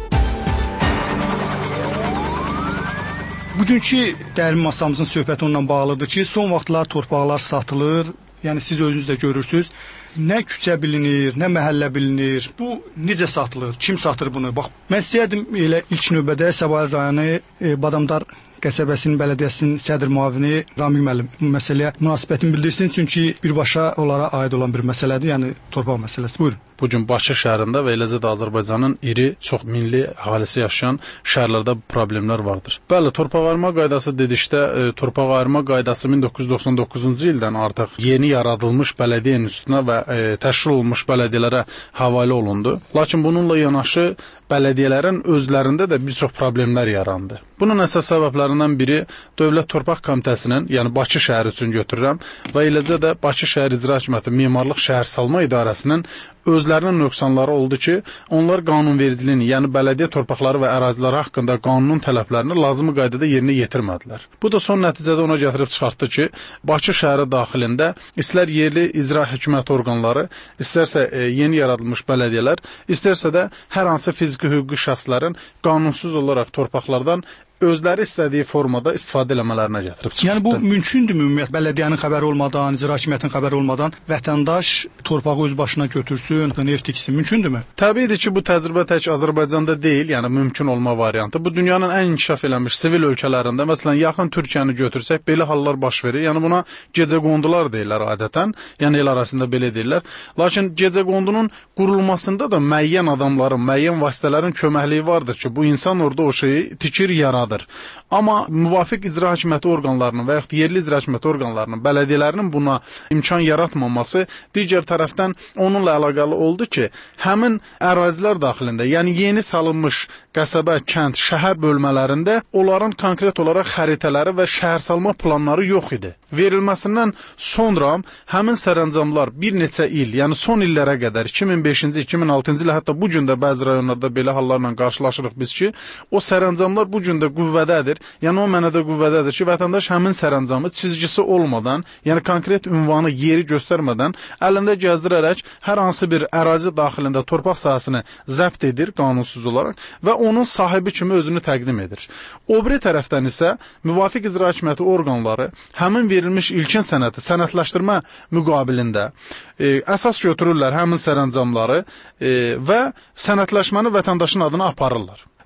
Bugünkü dərin masamızın söhbəti onunla bağlıdır ki, son vaxtlar torpaqlar satılır, yəni siz özünüz də görürsünüz. Nə küçə bilinir, nə məhəllə bilinir, bu necə satılır, kim satır bunu? Bax, mən istəyərdim elə ilk növbədə Səbail rayonu e, Badamdar qəsəbəsinin bələdiyyəsinin sədr müavini Ramiq müəllim bu məsələyə münasibətini bildirsin, çünki birbaşa onlara aid olan bir məsələdir, yəni torpaq məsələsi. Buyurun. Bugün Bakı şəhərində və eləcə də Azərbaycanın iri, çox milli əhalisi yaşayan şəhərlərdə problemlər vardır. Bəli, torpaq ayırma qaydası dedikdə, e, torpaq ayırma qaydası min doqquz yüz doxsan doqquzuncu ildən artıq yeni yaradılmış bələdiyyə institutuna və e, təşkil olunmuş bələdiyyələrə havalə olundu. Lakin bununla yanaşı bələdiyyələrin özlərində də bir çox problemlər yarandı. Bunun əsas səbəblərindən biri Dövlət Torpaq Komitəsinin, yəni Bakı şəhəri üçün götürürəm və eləcə də Bakı şəhər İcra Hakimiyyəti Memarlıq Şəhərsalma İdarəsinin özlərinin nöqsanları oldu ki, onlar qanunvericiliyini, yəni bələdiyyə torpaqları və əraziləri haqqında qanunun tələblərini lazımi qaydada yerinə yetirmədilər. Bu da son nəticədə ona gətirib çıxartdı ki, Bakı şəhəri daxilində istər yerli icra hökuməti orqanları, istərsə e, yeni yaradılmış bələdiyyələr, istərsə də hər hansı fiziki hüquqi şəxslərin qanunsuz olaraq torpaqlardan özləri istədiyi formada istifadə eləmələrinə gətirib çıxdı. Yəni bu mümkündürmü ümumiyyətlə bələdiyyənin xəbəri olmadan, icra hakimiyyətinin xəbəri olmadan vətəndaş torpağı öz başına götürsün, ev tiksin, mümkündürmü? Təbiidir ki, bu təcrübə tək Azərbaycanda deyil, yəni mümkün olma variantı. Bu dünyanın ən inkişaf eləmiş sivil ölkələrində, məsələn, yaxın Türkiyəni götürsək, belə hallar baş verir. Yəni buna gecəqondular deyirlər adətən, yəni el arasında belə deyirlər. Lakin gecəqondunun qurulmasında da müəyyən adamların, müəyyən vasitələrin köməkliyi vardır ki, bu insan orada o şeyi tikir, yaradır. Amma müvafiq icra hakimiyyəti orqanlarının və yaxud yerli icra hakimiyyəti orqanlarının, bələdiyyələrinin buna imkan yaratmaması digər tərəfdən onunla əlaqəli oldu ki, həmin ərazilər daxilində, yəni yeni salınmış qəsəbə, kənd, şəhər bölmələrində onların konkret olaraq xəritələri və şəhərsalma planları yox idi. Verilməsindən sonra həmin sərəncamlar bir neçə il, yəni son illərə qədər iki min beşinci iki min altıncı ilə hətta bu gün də bəzi rayonlarda belə hallarla qarşılaşırıq biz ki, o sərəncamlar bu gün də qüvvədədir. Yəni o mənada qüvvədədir ki, vətəndaş həmin sərəncamı çizgisi olmadan, yəni konkret ünvanı, yeri göstərmədən əlində gəzdirərək hər hansı bir ərazi daxilində torpaq sahəsini zəbt edir qanunsuz olaraq və onun sahibi kimi özünü təqdim edir. O biri tərəfdən isə müvafiq icra hakimiyyəti orqanları həmin verilmiş ilkin sənədi sənədləşdirmə müqabilində e, əsas götürürlər həmin sərəncamları e, və sənədləşməni vətəndaşın adına aparırlar.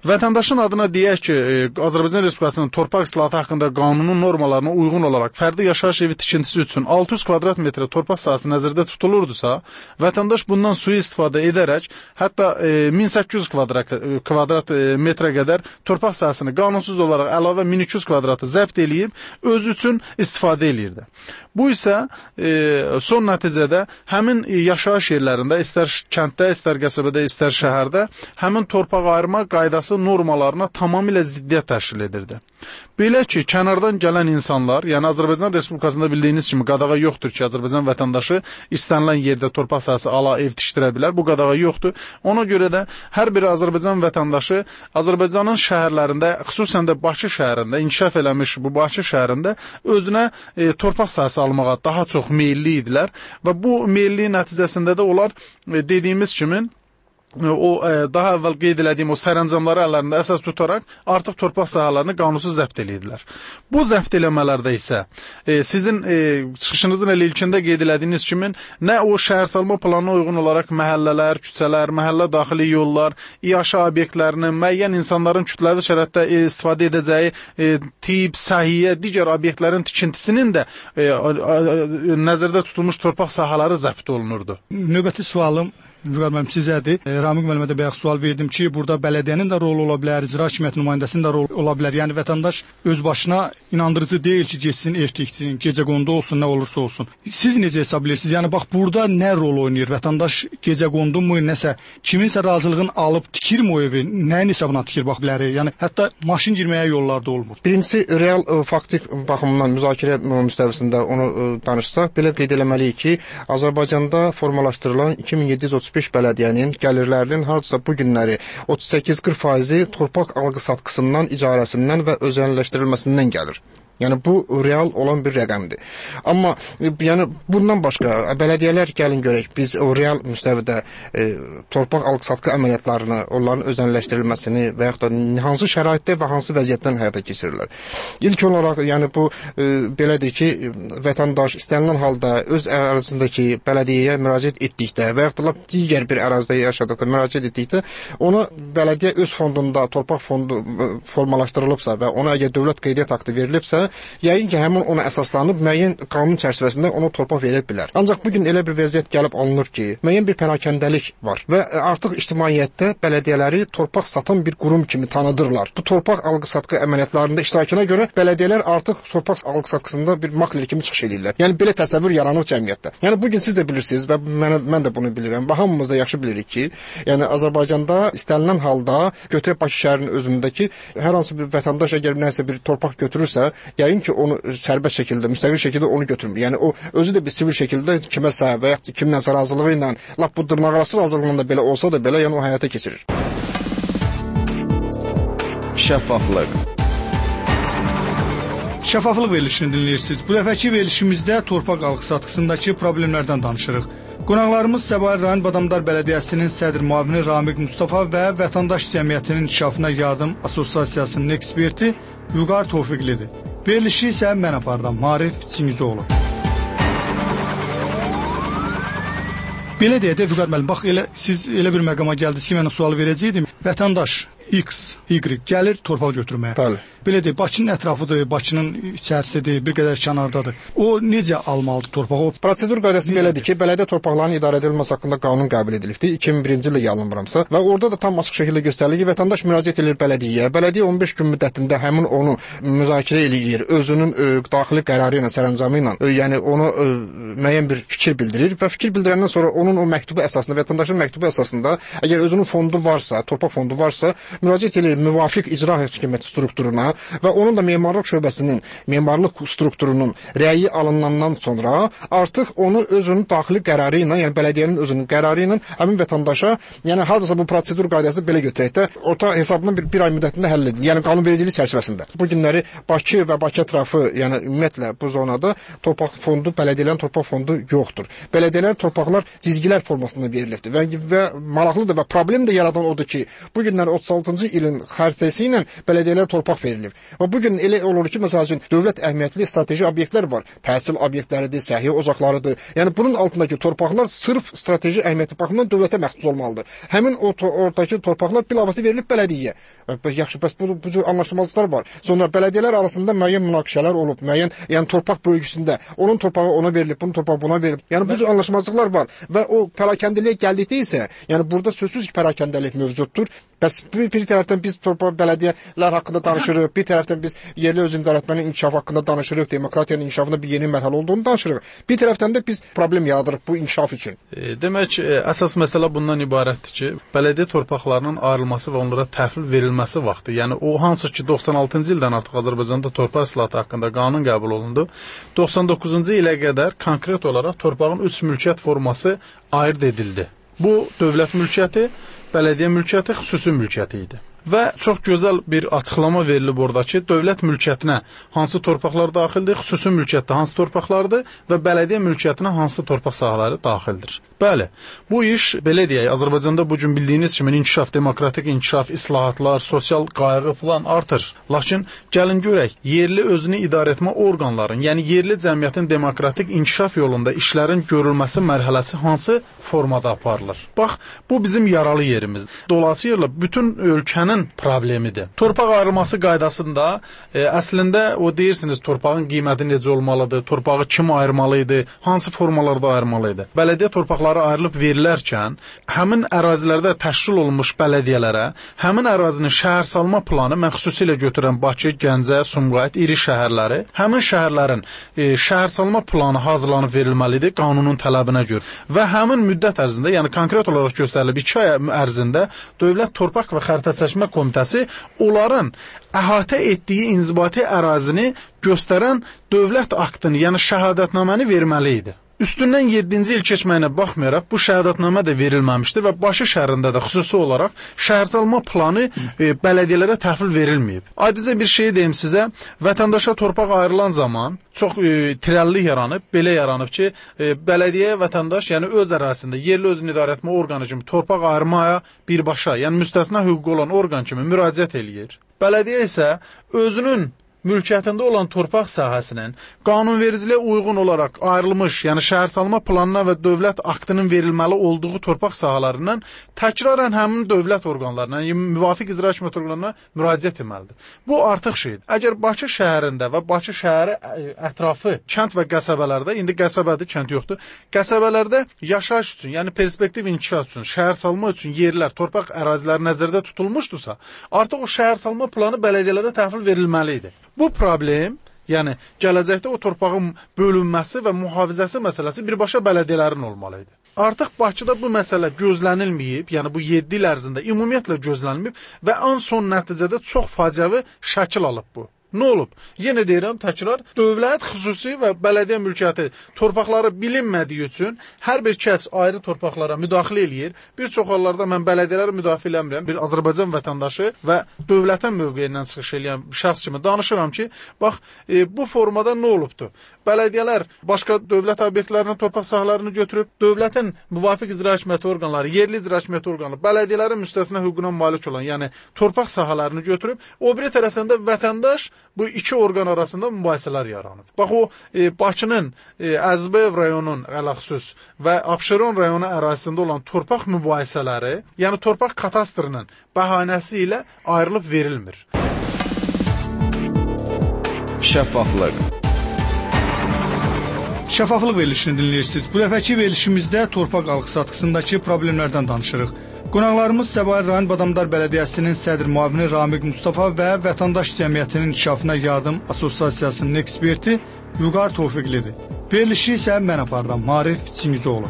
Vətəndaşın adına deyək ki, Azərbaycan Respublikasının torpaq islahatı haqqında qanunun normalarına uyğun olaraq fərdi yaşayış evi tikintisi üçün altı yüz kvadrat metrə torpaq sahəsi nəzərdə tutulurdusa, vətəndaş bundan sui-istifadə edərək hətta min səkkiz yüz kvadrat, kvadrat metrə qədər torpaq sahəsini qanunsuz olaraq əlavə min iki yüz kvadratı zəbt eləyib, özü üçün istifadə eləyirdi. Bu isə e, son nəticədə həmin yaşayış yerlərində, istər kənddə, istər qəsəbədə, istər şəhərdə həmin torpaq ayırma qaydası normalarına tamamilə ziddiyyət təşkil edirdi. Belə ki, kənardan gələn insanlar, yəni Azərbaycan Respublikasında bildiyiniz kimi qadağa yoxdur ki, Azərbaycan vətəndaşı istənilən yerdə torpaq sahəsi ala ev tikdirə bilər. Bu qadağa yoxdur. Ona görə də hər bir Azərbaycan vətəndaşı Azərbaycanın şəhərlərində, xüsusən də Bakı şəhərində, inkişaf eləmiş bu Bakı şəhərində özünə e, torpaq sahəsi almağa daha çox meyilli idilər və bu meyilli nəticəsində də onlar e, dediyimiz kimi o e, daha əvvəl qeyd elədiyim o sərəncamları əllərində əsas tutaraq artıq torpaq sahələrini qanunsuz zəbt eləyirlər. Bu zəbt eləmələrdə isə e, sizin e, çıxışınızın elə ilkində qeyd elədiyiniz kimi nə o şəhərsalma planına uyğun olaraq məhəllələr, küçələr, məhəllə daxili yollar, iaşə obyektlərinin müəyyən insanların kütləvi şəraitdə e, istifadə edəcəyi e, tip, səhiyyə, digər obyektlərin tikintisinin də e, a, a, nəzərdə tutulmuş torpaq sahələri zəbt olunurdu. Növbəti sualım Vüqar müəllim sizədir. E, Ramiq müəllimə də bayaq sual verdim ki, burada bələdiyyənin də rolu ola bilər, icra hakimiyyəti nümayəndəsinin də rolu ola bilər. Yəni vətəndaş öz başına inandırıcı deyil ki, getsin, ev tiksin, gecəqondu olsun, nə olursa olsun. Siz necə hesab edirsiniz? Yəni bax burada nə rol oynayır? Vətəndaş gecəqondu mu, nəsə kiminsə razılığını alıb tikirmi o evi? Nəyin hesabına tikir bax biləri? Yəni hətta maşın girməyə yollarda olmur. Birincisi real ə, faktik baxımdan müzakirə müstəvisində onu ə, danışsaq, belə qeyd eləməliyik ki, Azərbaycanda formalaşdırılan iki min yeddi yüz otuz beş bələdiyyənin gəlirlərinin hardasa bu günləri otuz səkkiz qırx faizi torpaq alqı-satqısından, icarəsindən və özəlləşdirilməsindən gəlir. Yəni bu real olan bir rəqəmdir. Amma yəni bundan başqa bələdiyyələr gəlin görək, biz o real müstəvidə e, torpaq alqı-satqı əməliyyatlarını, onların özənləşdirilməsini və yaxud da hansı şəraitdə və hansı vəziyyətdən həyata keçirirlər. İlk olaraq yəni bu e, belədir ki, vətəndaş istənilən halda öz ərazisindəki bələdiyyəyə müraciət etdikdə və yaxud da digər bir ərazidə yaşadıqda müraciət etdikdə ona bələdiyyə öz fondunda torpaq fondu formalaşdırılıbsa və ona əgər dövlət qeydiyyat aktı verilibsə, yəqin ki, həmin ona əsaslanıb müəyyən qanun çərçivəsində ona torpaq verə bilər. Ancaq bugün elə bir vəziyyət gəlib alınır ki, müəyyən bir pərakəndəlik var və artıq ictimaiyyətdə bələdiyyələri torpaq satan bir qurum kimi tanıdırlar. Bu torpaq alqı-satqı əməliyyatlarında iştirakına görə bələdiyyələr artıq torpaq alqı-satqısında bir makler kimi çıxış edirlər. Yəni belə təsəvvür yaranır cəmiyyətdə. Yəni bugün siz də bilirsiniz və mən, mən də bunu bilirəm və hamımız da yaxşı bilirik ki, yəni Azərbaycanda istənilən halda götürək Bakı şəhərinin özündəki hər hansı bir vətəndaş əgər nəsə bir torpaq götürürsə, yəqin ki, onu sərbəst şəkildə, müstəqil şəkildə onu götürmür. Yəni o özü də bir sivil şəkildə kiməsə və ya kimləsə razılığı ilə, lap bu dırnaqarası razılığında belə olsa da belə, yəni o həyata keçirir. Şəffaflıq. Şəffaflıq verilişini dinləyirsiniz. Bu dəfəki verilişimizdə torpaq alqı-satqısındakı problemlərdən danışırıq. Qonaqlarımız Səbail rayon Badamdar Bələdiyyəsinin sədr müavini Ramiq Mustafa və Vətəndaş Cəmiyyətinin İnkişafına Yardım Assosiasiyasının eksperti Vüqar Tofiqlidir. Verilişi isə mən aparıram, Marif Çingizoğlu. Belə deyə də Vüqar müəllim, bax elə, siz elə bir məqama gəldiniz ki, mən o sualı verəcəydim. Vətəndaş X, Y gəlir torpaq götürməyə. Bəli. Belə deyək, Bakının ətrafıdır, Bakının içərisidir, bir qədər kənardadır. O necə almalıdır torpağı? O prosedur qaydası belədir ki, bələdiyyə torpaqlarının idarə edilməsi haqqında qanun qəbul edilibdi iki min birinci ildə yanılmıramsa və orada da tam açıq şəkildə göstərilir ki, vətəndaş müraciət edir bələdiyyəyə. Bələdiyyə on beş gün müddətində həmin onu müzakirə eləyir, özünün ə, daxili qərarı ilə, sərəncamı ilə, ə, yəni onu ə, müəyyən bir fikir bildirir və fikir bildirəndən sonra onun o məktubu əsasında, vətəndaşın məktubu əsasında, əgər özünün fondu varsa, torpaq fondu varsa, müraciət edir müvafiq icra hakimiyyəti strukturuna və onun da memarlıq şöbəsinin, memarlıq strukturunun rəyi alınandan sonra artıq onu özünün daxili qərarı ilə, yəni bələdiyyənin özünün qərarı ilə həmin vətəndaşa, yəni hardasa bu prosedur qaydası belə götürək də, orta hesabından bir, bir ay müddətində həll edilir. Yəni qanunvericilik çərçivəsində. Bu günləri Bakı və Bakı ətrafı, yəni ümumiyyətlə bu zonada torpaq fondu, bələdiyyələrin torpaq fondu yoxdur. Bələdiyyələrin torpaqlar cizgilər formasında verilibdir və, və maraqlıdır və problem də yaradan odur ki, bu günləri otuz altı altıncı ilin xəritəsi ilə bələdiyyələrə torpaq verilir. Və bu gün elə olur ki, məsəl üçün dövlət əhəmiyyətli strateji obyektlər var. Təhsil obyektləridir, səhiyyə ocaqlarıdır. Yəni bunun altındakı torpaqlar sırf strateji əhəmiyyəti baxımından dövlətə məxsus olmalıdır. Həmin o oradakı torpaqlar bilavasitə verilib bələdiyyə. Yaxşı, bəs bu, bu cür anlaşmazlıqlar var. Sonra bələdiyyələr arasında müəyyən münaqişələr olub, müəyyən, yəni torpaq bölgüsündə onun torpağı ona verilib, bunun torpağı buna verilib. Yəni bu cür anlaşmazlıqlar var və o pərakəndəliyə gəldikdə isə, yəni burada sözsüz ki, pərakəndəlik mövcuddur. Bəs bir, bir tərəfdən biz torpaq bələdiyyələr haqqında danışırıq, bir tərəfdən biz yerli özünü idarə etmənin inkişafı haqqında danışırıq, demokratiyanın inkişafında bir yeni mərhələ olduğunu danışırıq. Bir tərəfdən də biz problem yaradırıq bu inkişaf üçün. E, demək, e, əsas məsələ bundan ibarətdir ki, bələdiyyə torpaqlarının ayrılması və onlara təhvil verilməsi vaxtı, yəni o hansı ki doxsan altıncı ildən artıq Azərbaycanda torpaq islahatı haqqında qanun qəbul olundu, doxsan doqquzuncu ilə qədər konkret olaraq torpağın üç mülkiyyət forması ayırd edildi. Bu dövlət mülkiyyəti, bələdiyyə mülkiyyəti, xüsusi mülkiyyəti idi. Və çox gözəl bir açıqlama verilib orada ki, dövlət mülkiyyətinə hansı torpaqlar daxildir, xüsusi mülkiyyətdə hansı torpaqlardır və bələdiyyə mülkiyyətinə hansı torpaq sahələri daxildir. Bəli, bu iş, belə deyək, Azərbaycanda bugün bildiyiniz kimi inkişaf, demokratik inkişaf, islahatlar, sosial qayğı falan artır. Lakin gəlin görək, yerli özünü idarə etmə orqanların, yəni yerli cəmiyyətin demokratik inkişaf yolunda işlərin görülməsi mərhələsi hansı formada aparılır? Bax, bu bizim yaralı yerimizdir. Dolayısıyla bütün ölkənin problemidir. Torpaq ayrılması qaydasında e, əslində o deyirsiniz torpağın qiyməti necə olmalıdır, torpağı kim ayırmalıydı, hansı formalarda ayırmalıydı. Bələdiyyə torpaqları ayrılıb verilərkən həmin ərazilərdə təşkil olunmuş bələdiyyələrə həmin ərazinin şəhərsalma planı, mən xüsusilə götürən Bakı, Gəncə, Sumqayıt, iri şəhərləri, həmin şəhərlərin e, şəhərsalma planı hazırlanıb verilməlidir qanunun tələbinə görə. Və həmin müddət ərzində, yəni konkret olaraq göstərilib iki ay ərzində Dövlət Torpaq və Xəritə Çəkmə Komitəsi onların əhatə etdiyi inzibati ərazini göstərən dövlət aktını, yəni şəhadətnaməni verməli idi. Üstündən yeddinci il keçməyinə baxmayaraq bu şəhadətnamə də verilməmişdir və Bakı şəhərində də xüsusi olaraq şəhərsalma planı e, bələdiyyələrə təhvil verilməyib. Adicə bir şey deyim sizə, vətəndaşa torpaq ayrılan zaman çox e, tirəllik yaranıb, belə yaranıb ki, e, bələdiyyə vətəndaş, yəni öz ərazisində yerli özünü idarə etmə orqanı kimi torpaq ayırmaya birbaşa, yəni müstəsna hüququ olan orqan kimi müraciət eləyir. Bələdiyyə isə özünün mülkiyyətində olan torpaq sahəsinin qanunvericiliyə uyğun olaraq ayrılmış, yəni şəhərsalma planına və dövlət aktının verilməli olduğu torpaq sahələrindən təkrarən həmin dövlət orqanlarına, yəni müvafiq icra hakimiyyəti orqanlarına müraciət etməlidir. Bu artıq şeydir. Əgər Bakı şəhərində və Bakı şəhəri ətrafı kənd və qəsəbələrdə, indi qəsəbədir, kənd yoxdur, qəsəbələrdə yaşayış üçün, yəni perspektiv inkişaf üçün, şəhərsalma üçün yerlər, torpaq əraziləri nəzərdə tutulmuşdursa, artıq o şəhərsalma planı bələdiyyələrə təhvil verilməli idi. Bu problem, yəni gələcəkdə o torpağın bölünməsi və mühafizəsi məsələsi birbaşa bələdiyyələrin olmalı idi. Artıq Bakıda bu məsələ gözlənilməyib, yəni bu yeddi il ərzində ümumiyyətlə gözlənilməyib və ən son nəticədə çox faciəvi şəkil alıb bu. Nə olub? Yenə deyirəm, təkrar, dövlət, xüsusi və bələdiyyə mülkiyyəti torpaqları bilinmədiyi üçün hər bir kəs ayrı torpaqlara müdaxilə eləyir. Bir çox hallarda mən bələdiyyələri müdafiə eləmirəm. Bir Azərbaycan vətəndaşı və dövlətin mövqeyindən çıxış eləyən şəxs kimi danışıram ki, bax, e, bu formada nə olubdur? Bələdiyyələr başqa dövlət obyektlərinin torpaq sahələrini götürüb, dövlətin müvafiq icra hakimiyyəti orqanları, yerli icra hakimiyyəti orqanları, bələdiyyələrin müstəsna hüququna malik olan, yəni torpaq sahələrini götürüb, o biri tərəfdən də vətəndaş bu iki orqan arasında mübahisələr yaranıb. Bax, o e, Bakının e, Əzbəyev rayonunun ələxüsus və Abşeron rayonu ərazisində olan torpaq mübahisələri, yəni torpaq katastrının bəhanəsi ilə ayrılıb verilmir. Şəffaflıq. Şəffaflıq verilişini dinləyirsiniz. Bu dəfəki verilişimizdə torpaq alqı-satqısındakı problemlərdən danışırıq. Qonaqlarımız Səbail rayon Badamdar Bələdiyyəsinin sədr müavini Ramiq Mustafa və Vətəndaş Cəmiyyətinin İnkişafına Yardım Assosiasiyasının eksperti Vüqar Tofiqlidir. Verilişi isə mən aparıram, Marif Çingizoğlu.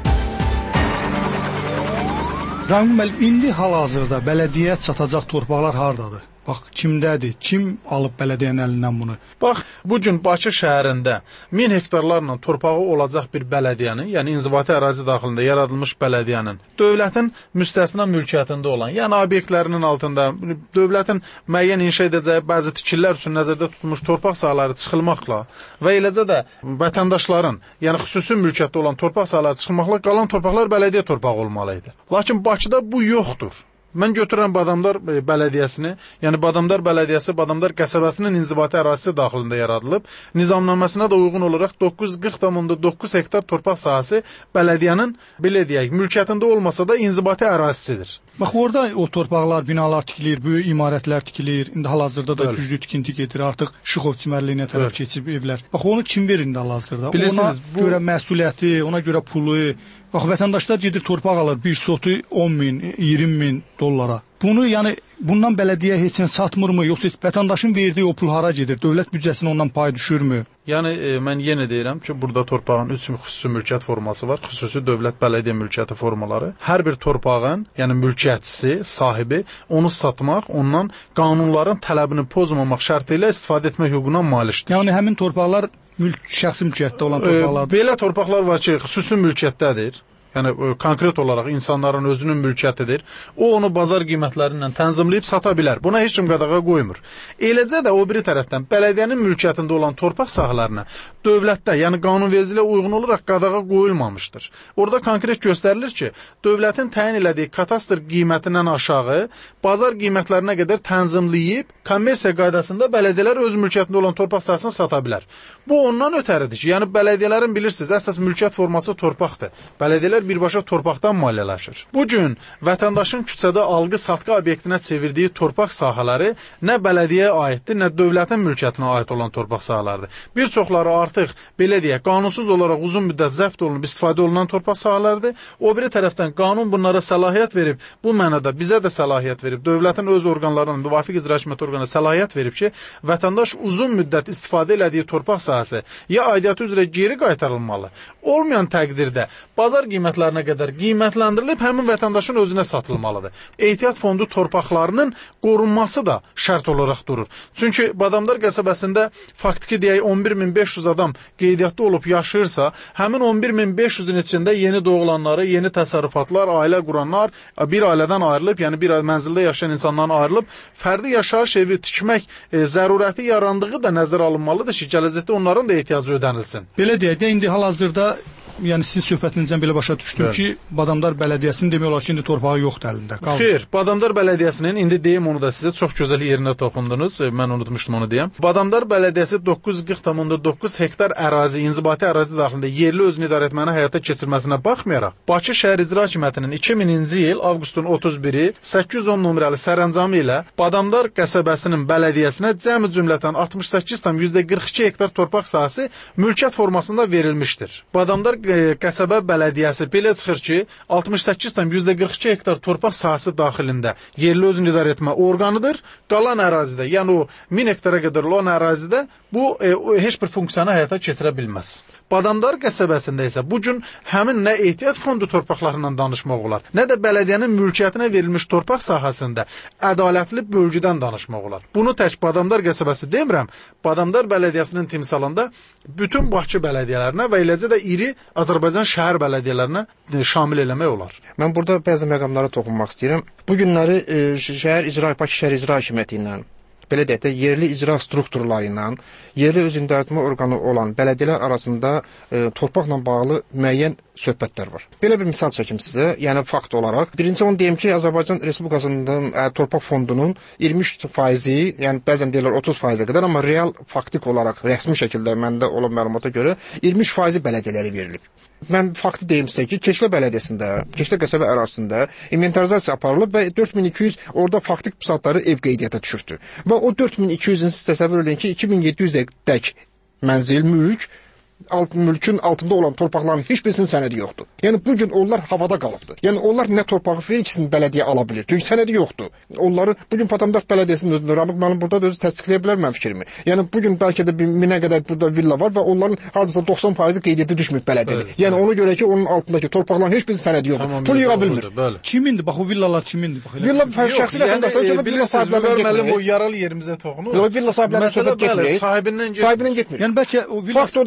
Ramiq müəllim, indi hal-hazırda bələdiyyə çatacaq torpaqlar hardadır? Bax, kimdədir? Kim alıb bələdiyyənin əlindən bunu? Bax, bugün Bakı şəhərində min hektarlarla torpağı olacaq bir bələdiyyənin, yəni inzibati ərazi daxilində yaradılmış bələdiyyənin, dövlətin müstəsna mülkiyyətində olan, yəni obyektlərinin altında, dövlətin müəyyən inşa edəcəyi bəzi tikililər üçün nəzərdə tutulmuş torpaq sahələri çıxılmaqla və eləcə də vətəndaşların, yəni xüsusi mülkiyyətdə olan torpaq sahələri çıxılmaqla qalan torpaqlar bələdiyyə torpağı olmalı idi. Lakin Bakıda bu yoxdur. Mən götürürəm Badamdar bələdiyyəsini, yəni Badamdar bələdiyyəsi Badamdar qəsəbəsinin inzibati ərazisi daxilində yaradılıb. Nizamnaməsinə də uyğun olaraq doqquz yüz qırx nöqtə doqquz hektar torpaq sahəsi bələdiyyənin, belə deyək, mülkiyyətində olmasa da inzibati ərazisidir. Bax, orada o torpaqlar, binalar tikilir, böyük imarətlər tikilir. İndi hal-hazırda da güclü tikinti gedir. Artıq Şıxov çimərliyinə tərəf Bəli. keçib evlər. Bax, onu kim verir indi hal-hazırda? Ona bu... görə məsuliyyəti, ona görə pulu. Bax, vətəndaşlar gedir torpaq alır, bir sotu on min, iyirmi min dollara. Bunu, yəni, bundan bələdiyyə heç nə satmırmı, yoxsa vətəndaşın verdiyi o pul hara gedir? Dövlət büdcəsinə ondan pay düşürmü? Yəni, e, mən yenə deyirəm ki, burada torpağın üç xüsusi mülkiyyət forması var, xüsusi dövlət bələdiyyə mülkiyyəti formaları. Hər bir torpağın, yəni mülkiyyətçisi, sahibi onu satmaq, ondan qanunların tələbini pozmamaq şərti ilə istifadə etmək hüququna malikdir. Yəni, həmin torpaqlar mülk, şəxsi mülkiyyətdə olan torpaqlardır. E, belə torpaqlar var ki, xüsusi mülkiyyətdədir. Yəni, konkret olaraq insanların özünün mülkiyyətidir. O, onu bazar qiymətlərindən tənzimləyib sata bilər. Buna heç kim qadağa qoymur. Eləcə də o biri tərəfdən bələdiyyənin mülkiyyətində olan torpaq sahələrinə dövlətdə, yəni qanunvericiliyə uyğun olaraq qadağa qoyulmamışdır. Orada konkret göstərilir ki, dövlətin təyin elədiyi katastr qiymətindən aşağı bazar qiymətlərinə qədər tənzimləyib, kommersiya qaydasında bələdiyyələr öz mülkiyyətində olan torpaq sahəsini sata bilər. Bu, ondan ötəridir ki, yəni bələdiyyələrin bilirsiniz, əsas mülkiyyət forması torpaqdır. Bələdiyyələr birbaşa torpaqdan maliyyələşir. Bu gün vətəndaşın küçədə alqı-satqı obyektinə çevirdiyi torpaq sahələri nə bələdiyyəyə aiddir, nə dövlətin mülkiyyətinə aid olan torpaq sahələridir. Bir çoxları artıq, belə deyək, qanunsuz olaraq uzun müddət zəbt olunub istifadə olunan torpaq sahələridir. O biri tərəfdən qanun bunlara səlahiyyət verib, bu mənada bizə də səlahiyyət verib, dövlətin öz orqanlarının, müvafiq icra hakimiyyəti orqanına səlahiyyət verib ki, vətəndaş uzun müddət istifadə elədiyi torpaq sahəsi ya aidiyyatı üzrə geri qaytarılmalı, olmayan təqdirdə bazar qiymətlərinə qədər qiymətləndirilib həmin vətəndaşın özünə satılmalıdır. Ehtiyat fondu torpaqlarının qorunması da şərt olaraq durur. Çünki Badamdar qəsəbəsində faktiki deyək on bir min beş yüz adam qeydiyyatda olub yaşayırsa, həmin on bir min beş yüzün içində yeni doğulanları, yeni təsərrüfatlar, ailə quranlar bir ailədən ayrılıb, yəni bir mənzildə yaşayan insandan ayrılıb, fərdi yaşayış evi tikmək e, zərurəti yarandığı da nəzərə alınmalıdır ki, gələcəkdə onların da ehtiyacı ödənilsin. Belə deyək də, indi hal-hazırda yəni sizin söhbətinizdən belə başa düşdüm ki, Badamdar bələdiyyəsinin demək olar ki, indi torpağı yoxdur əlində. Qaldı. Xeyr, Badamdar bələdiyyəsinin, indi deyim onu da sizə, çox gözəl yerinə toxundunuz, mən unutmuşdum onu deyəm. Badamdar bələdiyyəsi doqquz yüz qırx nöqtə doqquz hektar ərazi, inzibati ərazi daxilində yerli özünü idarə etməni həyata keçirməsinə baxmayaraq, Bakı şəhər icra hakimiyyətinin iki minci il avqustun otuz biri səkkiz yüz on nömrəli sərəncamı ilə Badamdar qəsəbəsinin bələdiyyəsinə cəmi cümlətən altmış səkkiz tam yüzdə qırx iki hektar torpaq sahəsi mülkiyyət formasında verilmişdir. Badamdar qəsəbə bələdiyyəsi belə çıxır ki, altmış səkkiz tam yüzdə qırx iki hektar torpaq sahəsi daxilində yerli özünü idarə etmə orqanıdır. Qalan ərazidə, yəni o min hektara qədər olan ərazidə bu e, heç bir funksiyanı həyata keçirə bilməz. Badamdar qəsəbəsində isə bu gün həmin nə ehtiyat fondu torpaqlarından danışmaq olar, nə də bələdiyyənin mülkiyyətinə verilmiş torpaq sahəsində ədalətli bölgüdən danışmaq olar. Bunu tək Badamdar qəsəbəsi demirəm, Badamdar bələdiyyəsinin timsalında bütün Bakı bələdiyyələrinə və eləcə də iri Azərbaycan şəhər bələdiyyələrinə şamil eləmək olar. Mən burada bəzi məqamlara toxunmaq istəyirəm. Bu günləri e, şəhər icra, Bakı şəhər icra hakimiyyəti ilə, belə deyək də, yerli icra strukturları ilə, yerli öz idarəetmə orqanı olan bələdiyyələr arasında e, torpaqla bağlı müəyyən söhbətlər var. Belə bir misal çəkim sizə, yəni fakt olaraq. Birinci onu deyim ki, Azərbaycan Respublikasının e, torpaq fondunun iyirmi üç faizi, yəni bəzən deyirlər otuz faizə qədər, amma real faktik olaraq rəsmi şəkildə məndə olan məlumata görə iyirmi üç faizi bələdiyyələrə verilib. Mən faktı deyim sizə ki, Keçlə bələdiyyəsində, Keçlə qəsəbə ərazisində inventarizasiya aparılıb və dörd min iki yüz orada faktik pısatları ev qeydiyyata düşürdü. Və o dörd min iki yüzün siz təsəvvür edin ki, iki min yeddi yüzədək mənzil, mülk, alt mülkün altında olan torpaqların heç birisinin sənədi yoxdur. Yəni bu gün onlar havada qalıbdır. Yəni onlar nə torpağı verir, ikisini bələdiyyə ala bilir. Çünki sənədi yoxdur. Onları bu gün Badamdar bələdiyyəsinin özündə Ramik müəllim burada da özü təsdiqləyə bilər mənim fikrimi. Yəni bu gün bəlkə də bir minə qədər burada villa var və onların hardasa doxsan faizi qeydiyyatı düşmür bələdiyyədə. Evet, yəni evet. Ona görə ki, onun altındakı torpaqların heç birisinin sənədi yoxdur. Tamam, pul yığa bilmir. Bəli. Kimindir? Bax o villalar kimindir? Bax, villa şəxsi vətəndaşlar söhbət villa sahiblərindən getmir. O yaralı yerimizə toxunur. Yox, villa sahiblərindən söhbət getmir. Sahibindən getmir. Sahibindən getmir. Yəni bəlkə o villa fakt odur ki, həmin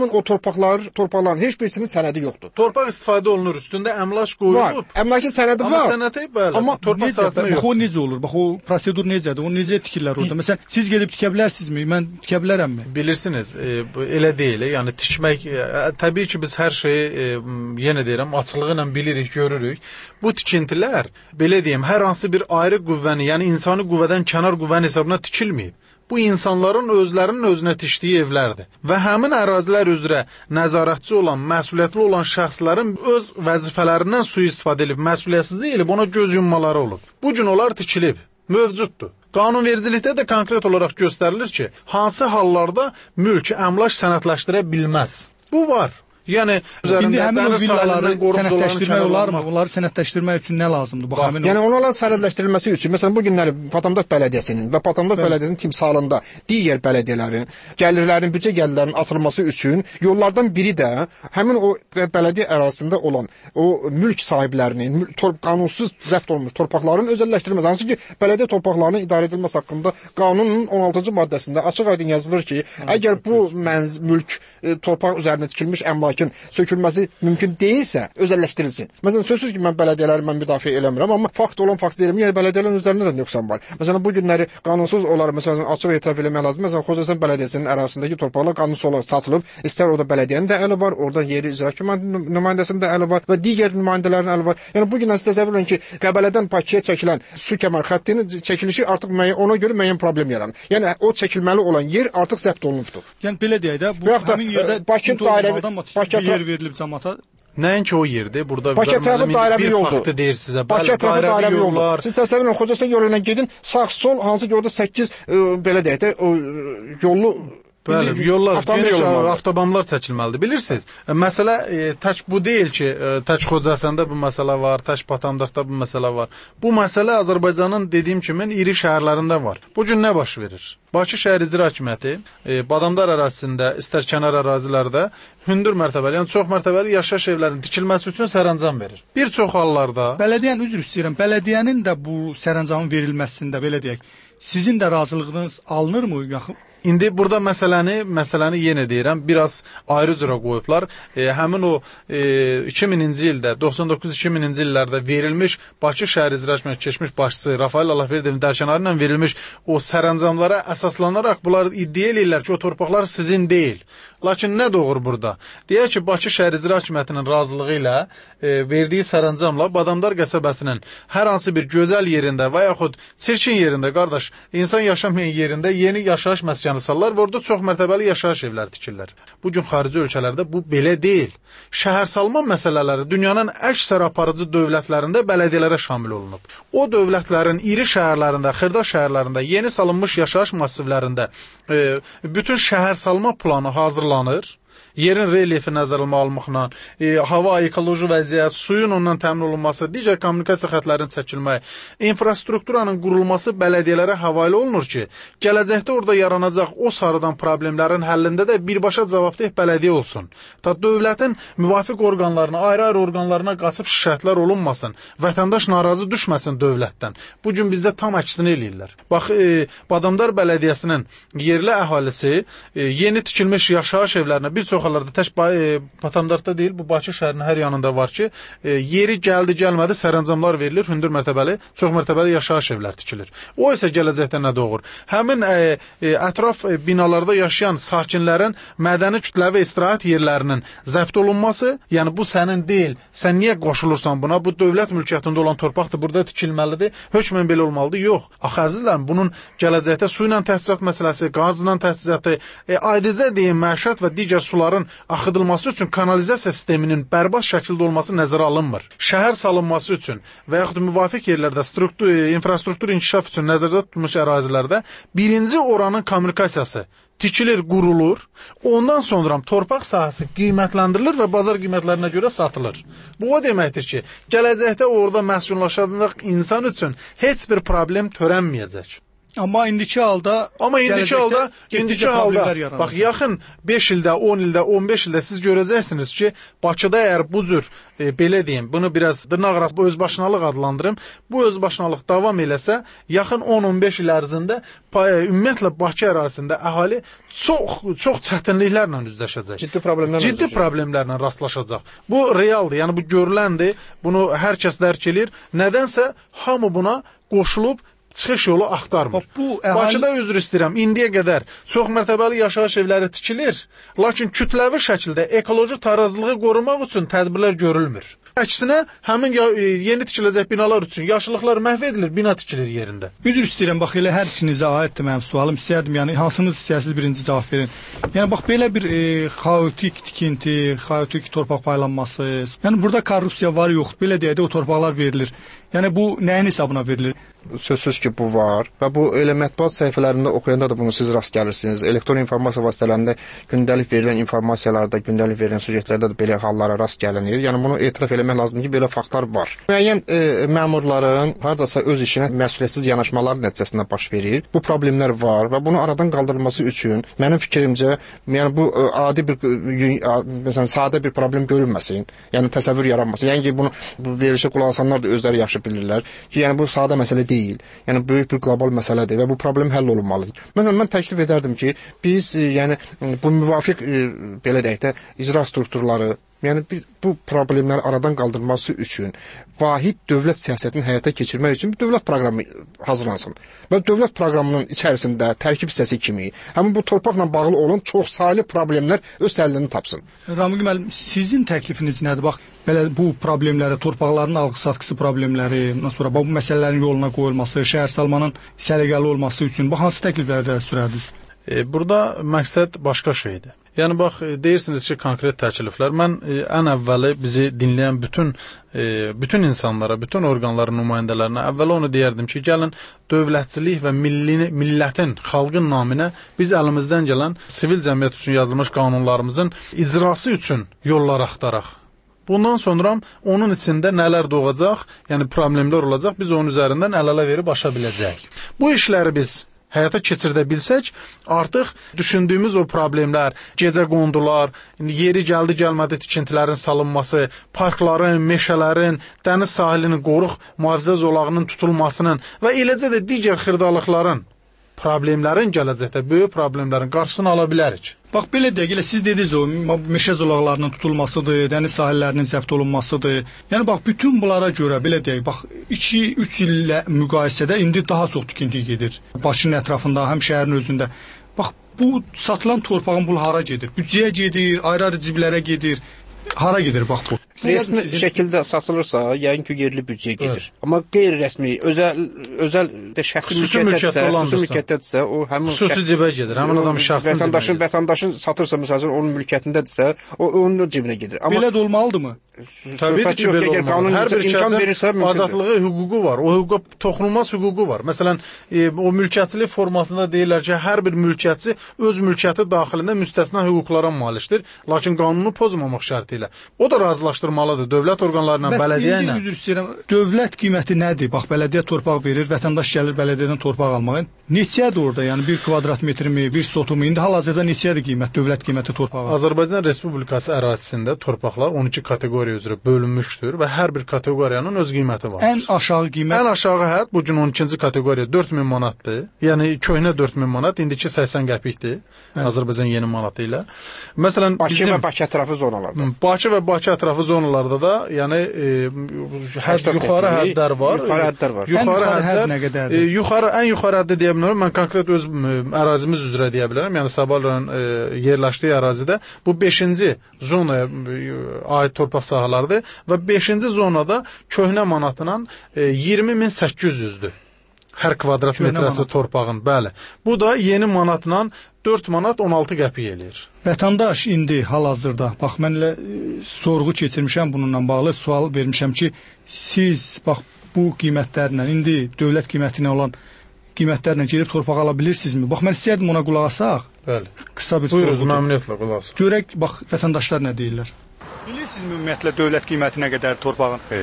həmin o torpaqlar, torpaqların heç birisinin sənədi yoxdur. Torpaq istifadə olunur, üstündə əmlak qoyulub. Əmlakın sənədi Amma var. sənədi bəli. Amma torpaq necə, sahəsində bax, yox. o necə olur? Bax o prosedur necədir? O necə tikirlər orada? Məsələn, siz gedib tikə bilərsinizmi? Mən tikə bilərəmmi? Bilirsiniz, e, bu elə deyil. Yəni tikmək e, təbii ki biz hər şeyi e, yenə deyirəm, açıqlığı ilə bilirik, görürük. Bu tikintilər belə deyim, hər hansı bir ayrı qüvvəni, yəni insani qüvvədən kənar qüvvənin hesabına tikilməyib. Bu insanların özlərinin özünə tikdiyi evlərdir. Və həmin ərazilər üzrə nəzarətçi olan, məsuliyyətli olan şəxslərin öz vəzifələrindən sui-istifadə edib, məsuliyyətsizlik edib, ona göz yummaları olub. Bu gün onlar tikilib, mövcuddur. Qanunvericilikdə də konkret olaraq göstərilir ki, hansı hallarda mülk, əmlak sənədləşdirə bilməz. Bu var. Yəni İndi həmin o villaları sənədləşdirmək olarmı? Onları sənədləşdirmək üçün nə lazımdır? Bu həmin yəni onların sənədləşdirilməsi üçün məsələn bu günləri Patambak bələdiyyəsinin və Patambak bələdiyyəsinin timsalında digər bələdiyyələrin gəlirlərin, büdcə gəlirlərinin atılması üçün yollardan biri də həmin o bələdiyyə ərazisində olan o mülk sahiblərinin qanunsuz zəbt olunmuş torpaqların özəlləşdirilməsi. Hansı ki bələdiyyə torpaqlarının idarə edilməsi haqqında qanunun on altıncı maddəsində açıq-aydın yazılır ki, əgər bu mülk torpaq üzərində tikilmiş əmlak sökülməsi mümkün deyilsə, özəlləşdirilsin. Məsələn, sözsüz ki, mən bələdiyyələri mən müdafiə eləmirəm, amma fakt olan fakt deyirəm, yəni bələdiyyələrin özlərində də nöqsan var. Məsələn, bu günləri qanunsuz olaraq, məsələn, açıq etiraf eləmək lazım. Məsələn, Xocasən bələdiyyəsinin ərazisindəki torpaqlar qanunsuz olaraq satılıb. İstər orada bələdiyyənin də əli var, orada yeri icra nümayəndəsinin də əli var və digər nümayəndələrin əli var. Yəni bu gündən təsəvvür edin ki, Qəbələdən Bakıya çəkilən su kəmər xəttinin çəkilişi artıq müəyyən, ona görə müəyyən problem yaranır. Yəni o çəkilməli olan yer artıq zəbt olunubdur. Yəni belə deyək də, bu həmin yerdə Bakı dairəvi bir yer verilib cəmaata. Nəinki o yerdir. Burada Bakı ətrafı dairəvi yoldur. Faktı deyir sizə. Bakı ətrafı dairəvi yoldur. Siz təsəvvür edin, Xocasən yoluna gedin, sağ sol hansı ki orada səkkiz belə deyək də o yollu Bəli, yollar, geniş avtobanlar çəkilməlidir. Bilirsiniz, məsələ e, tək bu deyil ki, e, tək Xocasəndə bu məsələ var, tək Patambakda bu məsələ var. Bu məsələ Azərbaycanın dediyim kimi iri şəhərlərində var. Bu gün nə baş verir? Bakı şəhər icra hakimiyyəti e, Badamdar ərazisində, istər kənar ərazilərdə hündür mərtəbəli, yəni çox mərtəbəli yaşayış evlərinin tikilməsi üçün sərəncam verir. Bir çox hallarda Bələdiyyənin üzr istəyirəm, bələdiyyənin də bu sərəncamın verilməsində belə deyək, sizin də razılığınız alınırmı yaxın? İndi burada məsələni, məsələni yenə deyirəm, biraz ayrı cürə qoyublar. E, həmin o e, iki mininci ildə, doxsan doqquz iki mininci illərdə verilmiş Bakı şəhər icra hakimiyyəti keçmiş başçısı Rafael Allahverdiyevin dərkənarı ilə verilmiş o sərəncamlara əsaslanaraq bunlar iddia edirlər ki, o torpaqlar sizin deyil. Lakin nə doğur burada? Deyək ki, Bakı şəhər icra hakimiyyətinin razılığı ilə e, verdiyi sərəncamla Badamdar qəsəbəsinin hər hansı bir gözəl yerində və yaxud çirkin yerində, qardaş, insan yaşamayan yerində yeni yaşayış məskəni sallar və orada çox mərtəbəli yaşayış evləri tikirlər. Bu gün xarici ölkələrdə bu belə deyil. Şəhərsalma məsələləri dünyanın əksər aparıcı dövlətlərində bələdiyyələrə şamil olunub. O dövlətlərin iri şəhərlərində, xırda şəhərlərində, yeni salınmış yaşayış massivlərində e, bütün şəhərsalma planı hazırlanır. Yerin relyefi nəzərə alınmaqla, e, hava, ekoloji vəziyyət, suyun ondan təmin olunması, digər kommunikasiya xətlərinin çəkilməyi, infrastrukturanın qurulması bələdiyyələrə həvalə olunur ki, gələcəkdə orada yaranacaq o sarıdan problemlərin həllində də birbaşa cavabdeh bələdiyyə olsun. Ta dövlətin müvafiq orqanlarına, ayrı-ayrı orqanlarına qaçıb şikayətlər olunmasın, vətəndaş narazı düşməsin dövlətdən. Bu gün bizdə tam əksini eləyirlər. Bax, e, Badamdar bələdiyyəsinin yerli əhalisi e, yeni tikilmiş yaşayış evlərinə bir çox hallarda tək e, Patambakda deyil, bu Bakı şəhərinin hər yanında var ki, e, yeri gəldi, gəlmədi, sərəncamlar verilir, hündür mərtəbəli, çox mərtəbəli yaşayış evlər tikilir. O isə gələcəkdə nə doğur? Həmin e, e, ətraf e, binalarda yaşayan sakinlərin mədəni kütləvi istirahət yerlərinin zəbt olunması, yəni bu sənin deyil, sən niyə qoşulursan buna? Bu dövlət mülkiyyətində olan torpaqdır, burada tikilməlidir, hökmən belə olmalıdır. Yox. Axı əzizlərim, bunun gələcəkdə su ilə təchizat məsələsi, qazla təchizatı, e, aydınca deyim, məişət və digər suların axıdılması üçün kanalizasiya sisteminin bərbad şəkildə olması nəzərə alınmır. Şəhər salınması üçün və yaxud müvafiq yerlərdə struktur, infrastruktur inkişaf üçün nəzərdə tutulmuş ərazilərdə birinci oranın kommunikasiyası tikilir, qurulur. Ondan sonra torpaq sahəsi qiymətləndirilir və bazar qiymətlərinə görə satılır. Bu o deməkdir ki, gələcəkdə orada məskunlaşacaq insan üçün heç bir problem törənməyəcək. Amma indiki halda Amma indiki halda, indiki halda bax yaxın beş ildə, on ildə, on beş ildə siz görəcəksiniz ki, Bakıda əgər bu cür e, belə deyim, bunu biraz dırnaq arası özbaşınalıq adlandırım. Bu özbaşınalıq davam eləsə, yaxın on on beş il ərzində ümumiyyətlə Bakı ərazisində əhali çox çox çətinliklərlə üzləşəcək. Ciddi problemlərlə Ciddi problemlərlə rastlaşacaq. Bu realdır. Yəni bu görüləndir. Bunu hər kəs dərk eləyir. Nədənsə hamı buna qoşulub çıxış yolu axtarmır. Bu əhali... Bakıda üzr istəyirəm, indiyə qədər çox mərtəbəli yaşayış evləri tikilir, lakin kütləvi şəkildə ekoloji tarazlığı qorumaq üçün tədbirlər görülmür. Əksinə, həmin yeni tikiləcək binalar üçün yaşıllıqlar məhv edilir, bina tikilir yerində. Üzr istəyirəm, bax elə hər ikinizə aiddir mənim sualım. İstəyərdim, yəni hansınız istəyirsiniz birinci cavab verin. Yəni bax belə bir e, xaotik tikinti, xaotik torpaq paylanması. Yəni burada korrupsiya var, yox. Belə deyək də o torpaqlar verilir. Yəni bu nəyin hesabına verilir? Sözsüz ki, bu var və bu elə mətbuat səhifələrində oxuyanda da bunu siz rast gəlirsiniz. Elektron informasiya vasitələrində gündəlik verilən informasiyalarda, gündəlik verilən süjetlərdə də belə hallara rast gəlinir. Yəni bunu etiraf eləmək lazımdır ki, belə faktlar var. Müəyyən e, məmurların hardasa öz işinə məsuliyyətsiz yanaşmaları nəticəsində baş verir. Bu problemlər var və bunu aradan qaldırılması üçün mənim fikrimcə, yəni bu e, adi bir e, məsələn sadə bir problem görünməsin. Yəni təsəvvür yaranmasın. Yəni ki, bunu bu verilişə qulaq asanlar da özləri yaxşı bilirlər ki, yəni bu sadə məsələ deyil. Yəni böyük bir qlobal məsələdir və bu problem həll olunmalıdır. Məsələn, mən təklif edərdim ki, biz e, yəni bu müvafiq e, belə deyək də icra strukturları, yəni biz, bu problemləri aradan qaldırması üçün vahid dövlət siyasətini həyata keçirmək üçün bir dövlət proqramı hazırlansın. Və dövlət proqramının içərisində tərkib hissəsi kimi həmin bu torpaqla bağlı olan çoxsaylı problemlər öz həllini tapsın. Ramiq müəllim, sizin təklifiniz nədir? Bax, belə bu problemləri, torpaqların alqı-satqısı problemləri, ondan sonra bu məsələlərin yoluna qoyulması, şəhərsalmanın səliqəli olması üçün bu hansı təklifləri sürərdiniz? E, burada məqsəd başqa şeydir. Yəni bax, deyirsiniz ki, konkret təkliflər. Mən e, ən əvvəli bizi dinləyən bütün e, bütün insanlara, bütün orqanların nümayəndələrinə əvvəl onu deyərdim ki, gəlin dövlətçilik və milli, millətin, xalqın naminə biz əlimizdən gələn sivil cəmiyyət üçün yazılmış qanunlarımızın icrası üçün yollar axtaraq. Bundan sonra onun içində nələr doğacaq, yəni problemlər olacaq, biz onun üzərindən əl-ələ verib aşa biləcəyik. Bu işləri biz həyata keçirdə bilsək, artıq düşündüyümüz o problemlər, gecə qondular, yeri gəldi gəlmədi tikintilərin salınması, parkların, meşələrin, dəniz sahilinin qoruq mühafizə zolağının tutulmasının və eləcə də digər xırdalıqların, problemlərin gələcəkdə böyük problemlərin qarşısını ala bilərik. Bax, belə deyək, elə siz dediniz o, meşə zolaqlarının tutulmasıdır, dəniz sahillərinin zəbt olunmasıdır. Yəni, bax, bütün bunlara görə, belə deyək, bax, iki üç illə müqayisədə indi daha çox tikinti gedir. Bakının ətrafında, həm şəhərin özündə. Bax, bu satılan torpağın bu hara gedir? Büdcəyə gedir, ayrı-ayrı ciblərə gedir. Hara gedir, bax bu? Rəsmi sizin... şəkildə satılırsa, yəqin ki, yerli büdcəyə gedir. Evet. Amma qeyri-rəsmi, özəl, özəl də şəxsi mülkiyyətdədirsə, xüsusi mülkiyyətdədirsə, o həmin xüsusi cibə gedir, həmin adam şəxsin vətəndaşın, vətəndaşın satırsa, məsələn, onun mülkiyyətindədirsə, o onun cibinə gedir. Amma belə də olmalıdırmı? Təbii ki, belə olmalı. Hər bir kəsin azadlığı, hüququ var. O hüquqa toxunulmaz hüququ var. Məsələn, e, o mülkiyyətçilik formasında deyirlər ki, hər bir mülkiyyətçi öz mülkiyyəti daxilində müstəsna hüquqlara malikdir, lakin qanunu pozmamaq şərti ilə. O da razılaşdırmalıdır dövlət orqanlarına, bələdiyyə ilə. Bəs indi üzr istəyirəm, dövlət qiyməti nədir? Bax, bələdiyyə torpaq verir, vətəndaş gəlir bələdiyyədən torpaq almağa. Neçədir orada? Yəni bir kvadrat metrimi, bir sotumu? İndi hal-hazırda neçədir qiymət, dövlət qiyməti torpağa? Azərbaycan Respublikası ərazisində torpaqlar on iki kateqoriya üzrə bölünmüşdür və hər bir kateqoriyanın öz qiyməti var. Ən aşağı qiymət? Ən aşağı hədd bu gün on ikinci kateqoriya dörd min manatdır. Yəni köhnə dörd min manat, indiki səksən qəpikdir. Hə. Azərbaycan yeni manatı ilə. Məsələn, Bakı bizim və Bakı ətrafı zonalarda. Bakı və Bakı ətrafı zonalarda da, yəni e, hədd yuxarı həddlər var. Yuxarı həddlər var. Yuxarı hədd nə qədərdir? E, yuxarı ən yuxarı həddi deyə bilmirəm. Mən konkret öz ərazimiz üzrə deyə bilərəm. Yəni Sabal rayon e, yerləşdiyi ərazidə bu beşinci zonaya e, aid torpaq sahələrdir və beşinci zonada köhnə manatla e, iyirmi min səkkiz yüzdür. Hər kvadrat köhnə metrəsi manat. Torpağın, bəli. Bu da yeni manatla dörd manat on altı qəpik eləyir. Vətəndaş indi hal-hazırda, bax mən elə e, sorğu keçirmişəm bununla bağlı, sual vermişəm ki, siz bax bu qiymətlərlə, indi dövlət qiymətine olan qiymətlərlə gedib torpaq ala bilirsinizmi? Bax mən istəyərdim ona qulaq asaq. Bəli. Qısa bir sorğudur. Buyuruz, məmnuniyyətlə qulaq asaq. Görək, bax vətəndaşlar nə deyirlər? Bilirsinizmi ümumiyyətlə dövlət qiyməti nə qədər torpağın? Xeyr.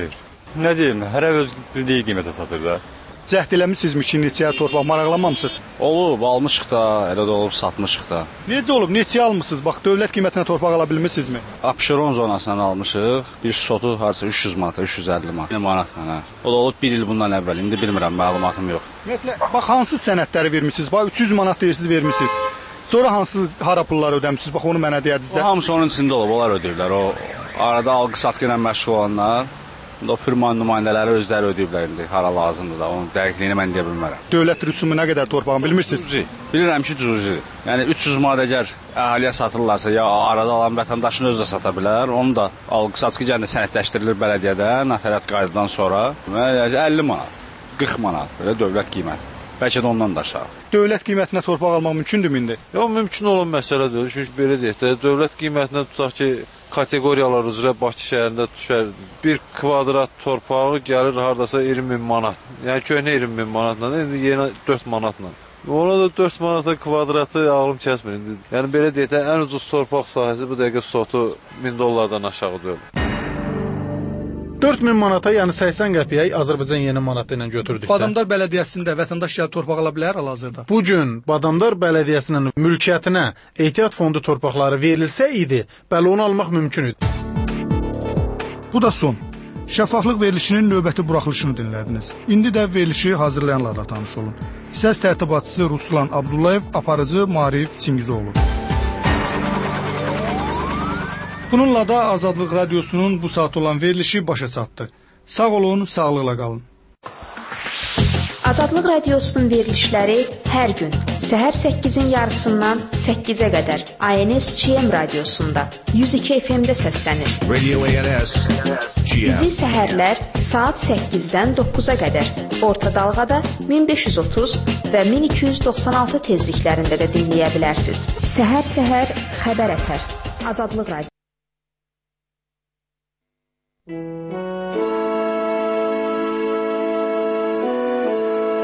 Nə deyim, hər ev öz bildiyi qiymətə satır da. Cəhd eləmisinizmi ki, neçəyə torpaq maraqlanmamısınız? Olub, almışıq da, elə də olub, satmışıq da. Necə olub, neçəyə almısınız? Bax, dövlət qiymətinə torpaq ala bilmirsinizmi? Abşeron zonasından almışıq. Bir sotu harca üç yüz manata, üç yüz əlli manatla, hə. O da olub bir il bundan əvvəl. İndi bilmirəm, məlumatım yox. Ümumiyyətlə, bax, hansı sənədləri vermisiniz? Bax, üç yüz manat deyirsiniz, vermisiniz. Sonra hansı hara pulları ödəmisiniz? Bax, onu mənə deyərdiniz. O hamısı onun içində olub, onlar ödəyiblər. O arada alqı-satqı ilə məşğul olanlar. O firmanın nümayəndələri özləri ödəyiblər indi, hara lazımdır da, onun dəqiqliyini mən deyə bilmərəm. Dövlət rüsumu nə qədər torpağını bilmirsiniz? Cüzi. Bilirəm ki, cüzidir. Yəni üç yüz manat əgər əhaliyə satırlarsa, ya arada alan vətəndaşın özü də sata bilər, onu da alqı-satqı gəlində sənədləşdirilir bələdiyyədə, notariat qaydadan sonra əlli manat, qırx manat, belə dövlət qiyməti. Bəlkə də ondan da aşağı. Dövlət qiymətinə torpaq almaq mümkündürmü indi? Yox, mümkün olan məsələdir. Çünki belə deyək də, dövlət qiymətinə tutaq ki, kateqoriyalar üzrə Bakı şəhərində düşər. Bir kvadrat torpağı gəlir hardasa iyirmi min manat. Yəni köhnə iyirmi min manatla, indi yeni dörd manatla. Ona da dörd manata kvadratı ağlım kəsmir indi. Yəni belə deyək də, ən ucuz torpaq sahəsi bu dəqiqə sotu min dollardan aşağı deyil. dörd min manata, yəni səksən qəpiyə Azərbaycan yeni manatı ilə götürdükdə. Badamdar bələdiyyəsində vətəndaş gəlib torpaq ala bilər hal-hazırda. Bu gün Badamdar bələdiyyəsinin mülkiyyətinə ehtiyat fondu torpaqları verilsə idi, bəli onu almaq mümkün idi. Bu da son. Şəffaflıq verilişinin növbəti buraxılışını dinlədiniz. İndi də verilişi hazırlayanlarla tanış olun. Səs tərtibatçısı Ruslan Abdullayev, aparıcı Marif Çingizoğlu. Bununla da Azadlıq Radiosunun bu saat olan verilişi başa çatdı. Sağ olun, sağlıqla qalın. Azadlıq Radiosunun verilişləri hər gün səhər səkkizin yarısından səkkizə qədər A N S Ç M radiosunda yüz iki F M-də səslənir. Radio A N S Ç M. Bizi səhərlər saat səkkizdən doqquza qədər orta dalğada min beş yüz otuz və min iki yüz doxsan altı tezliklərində də dinləyə bilərsiniz. Səhər-səhər xəbər ətər. Azadlıq Radio.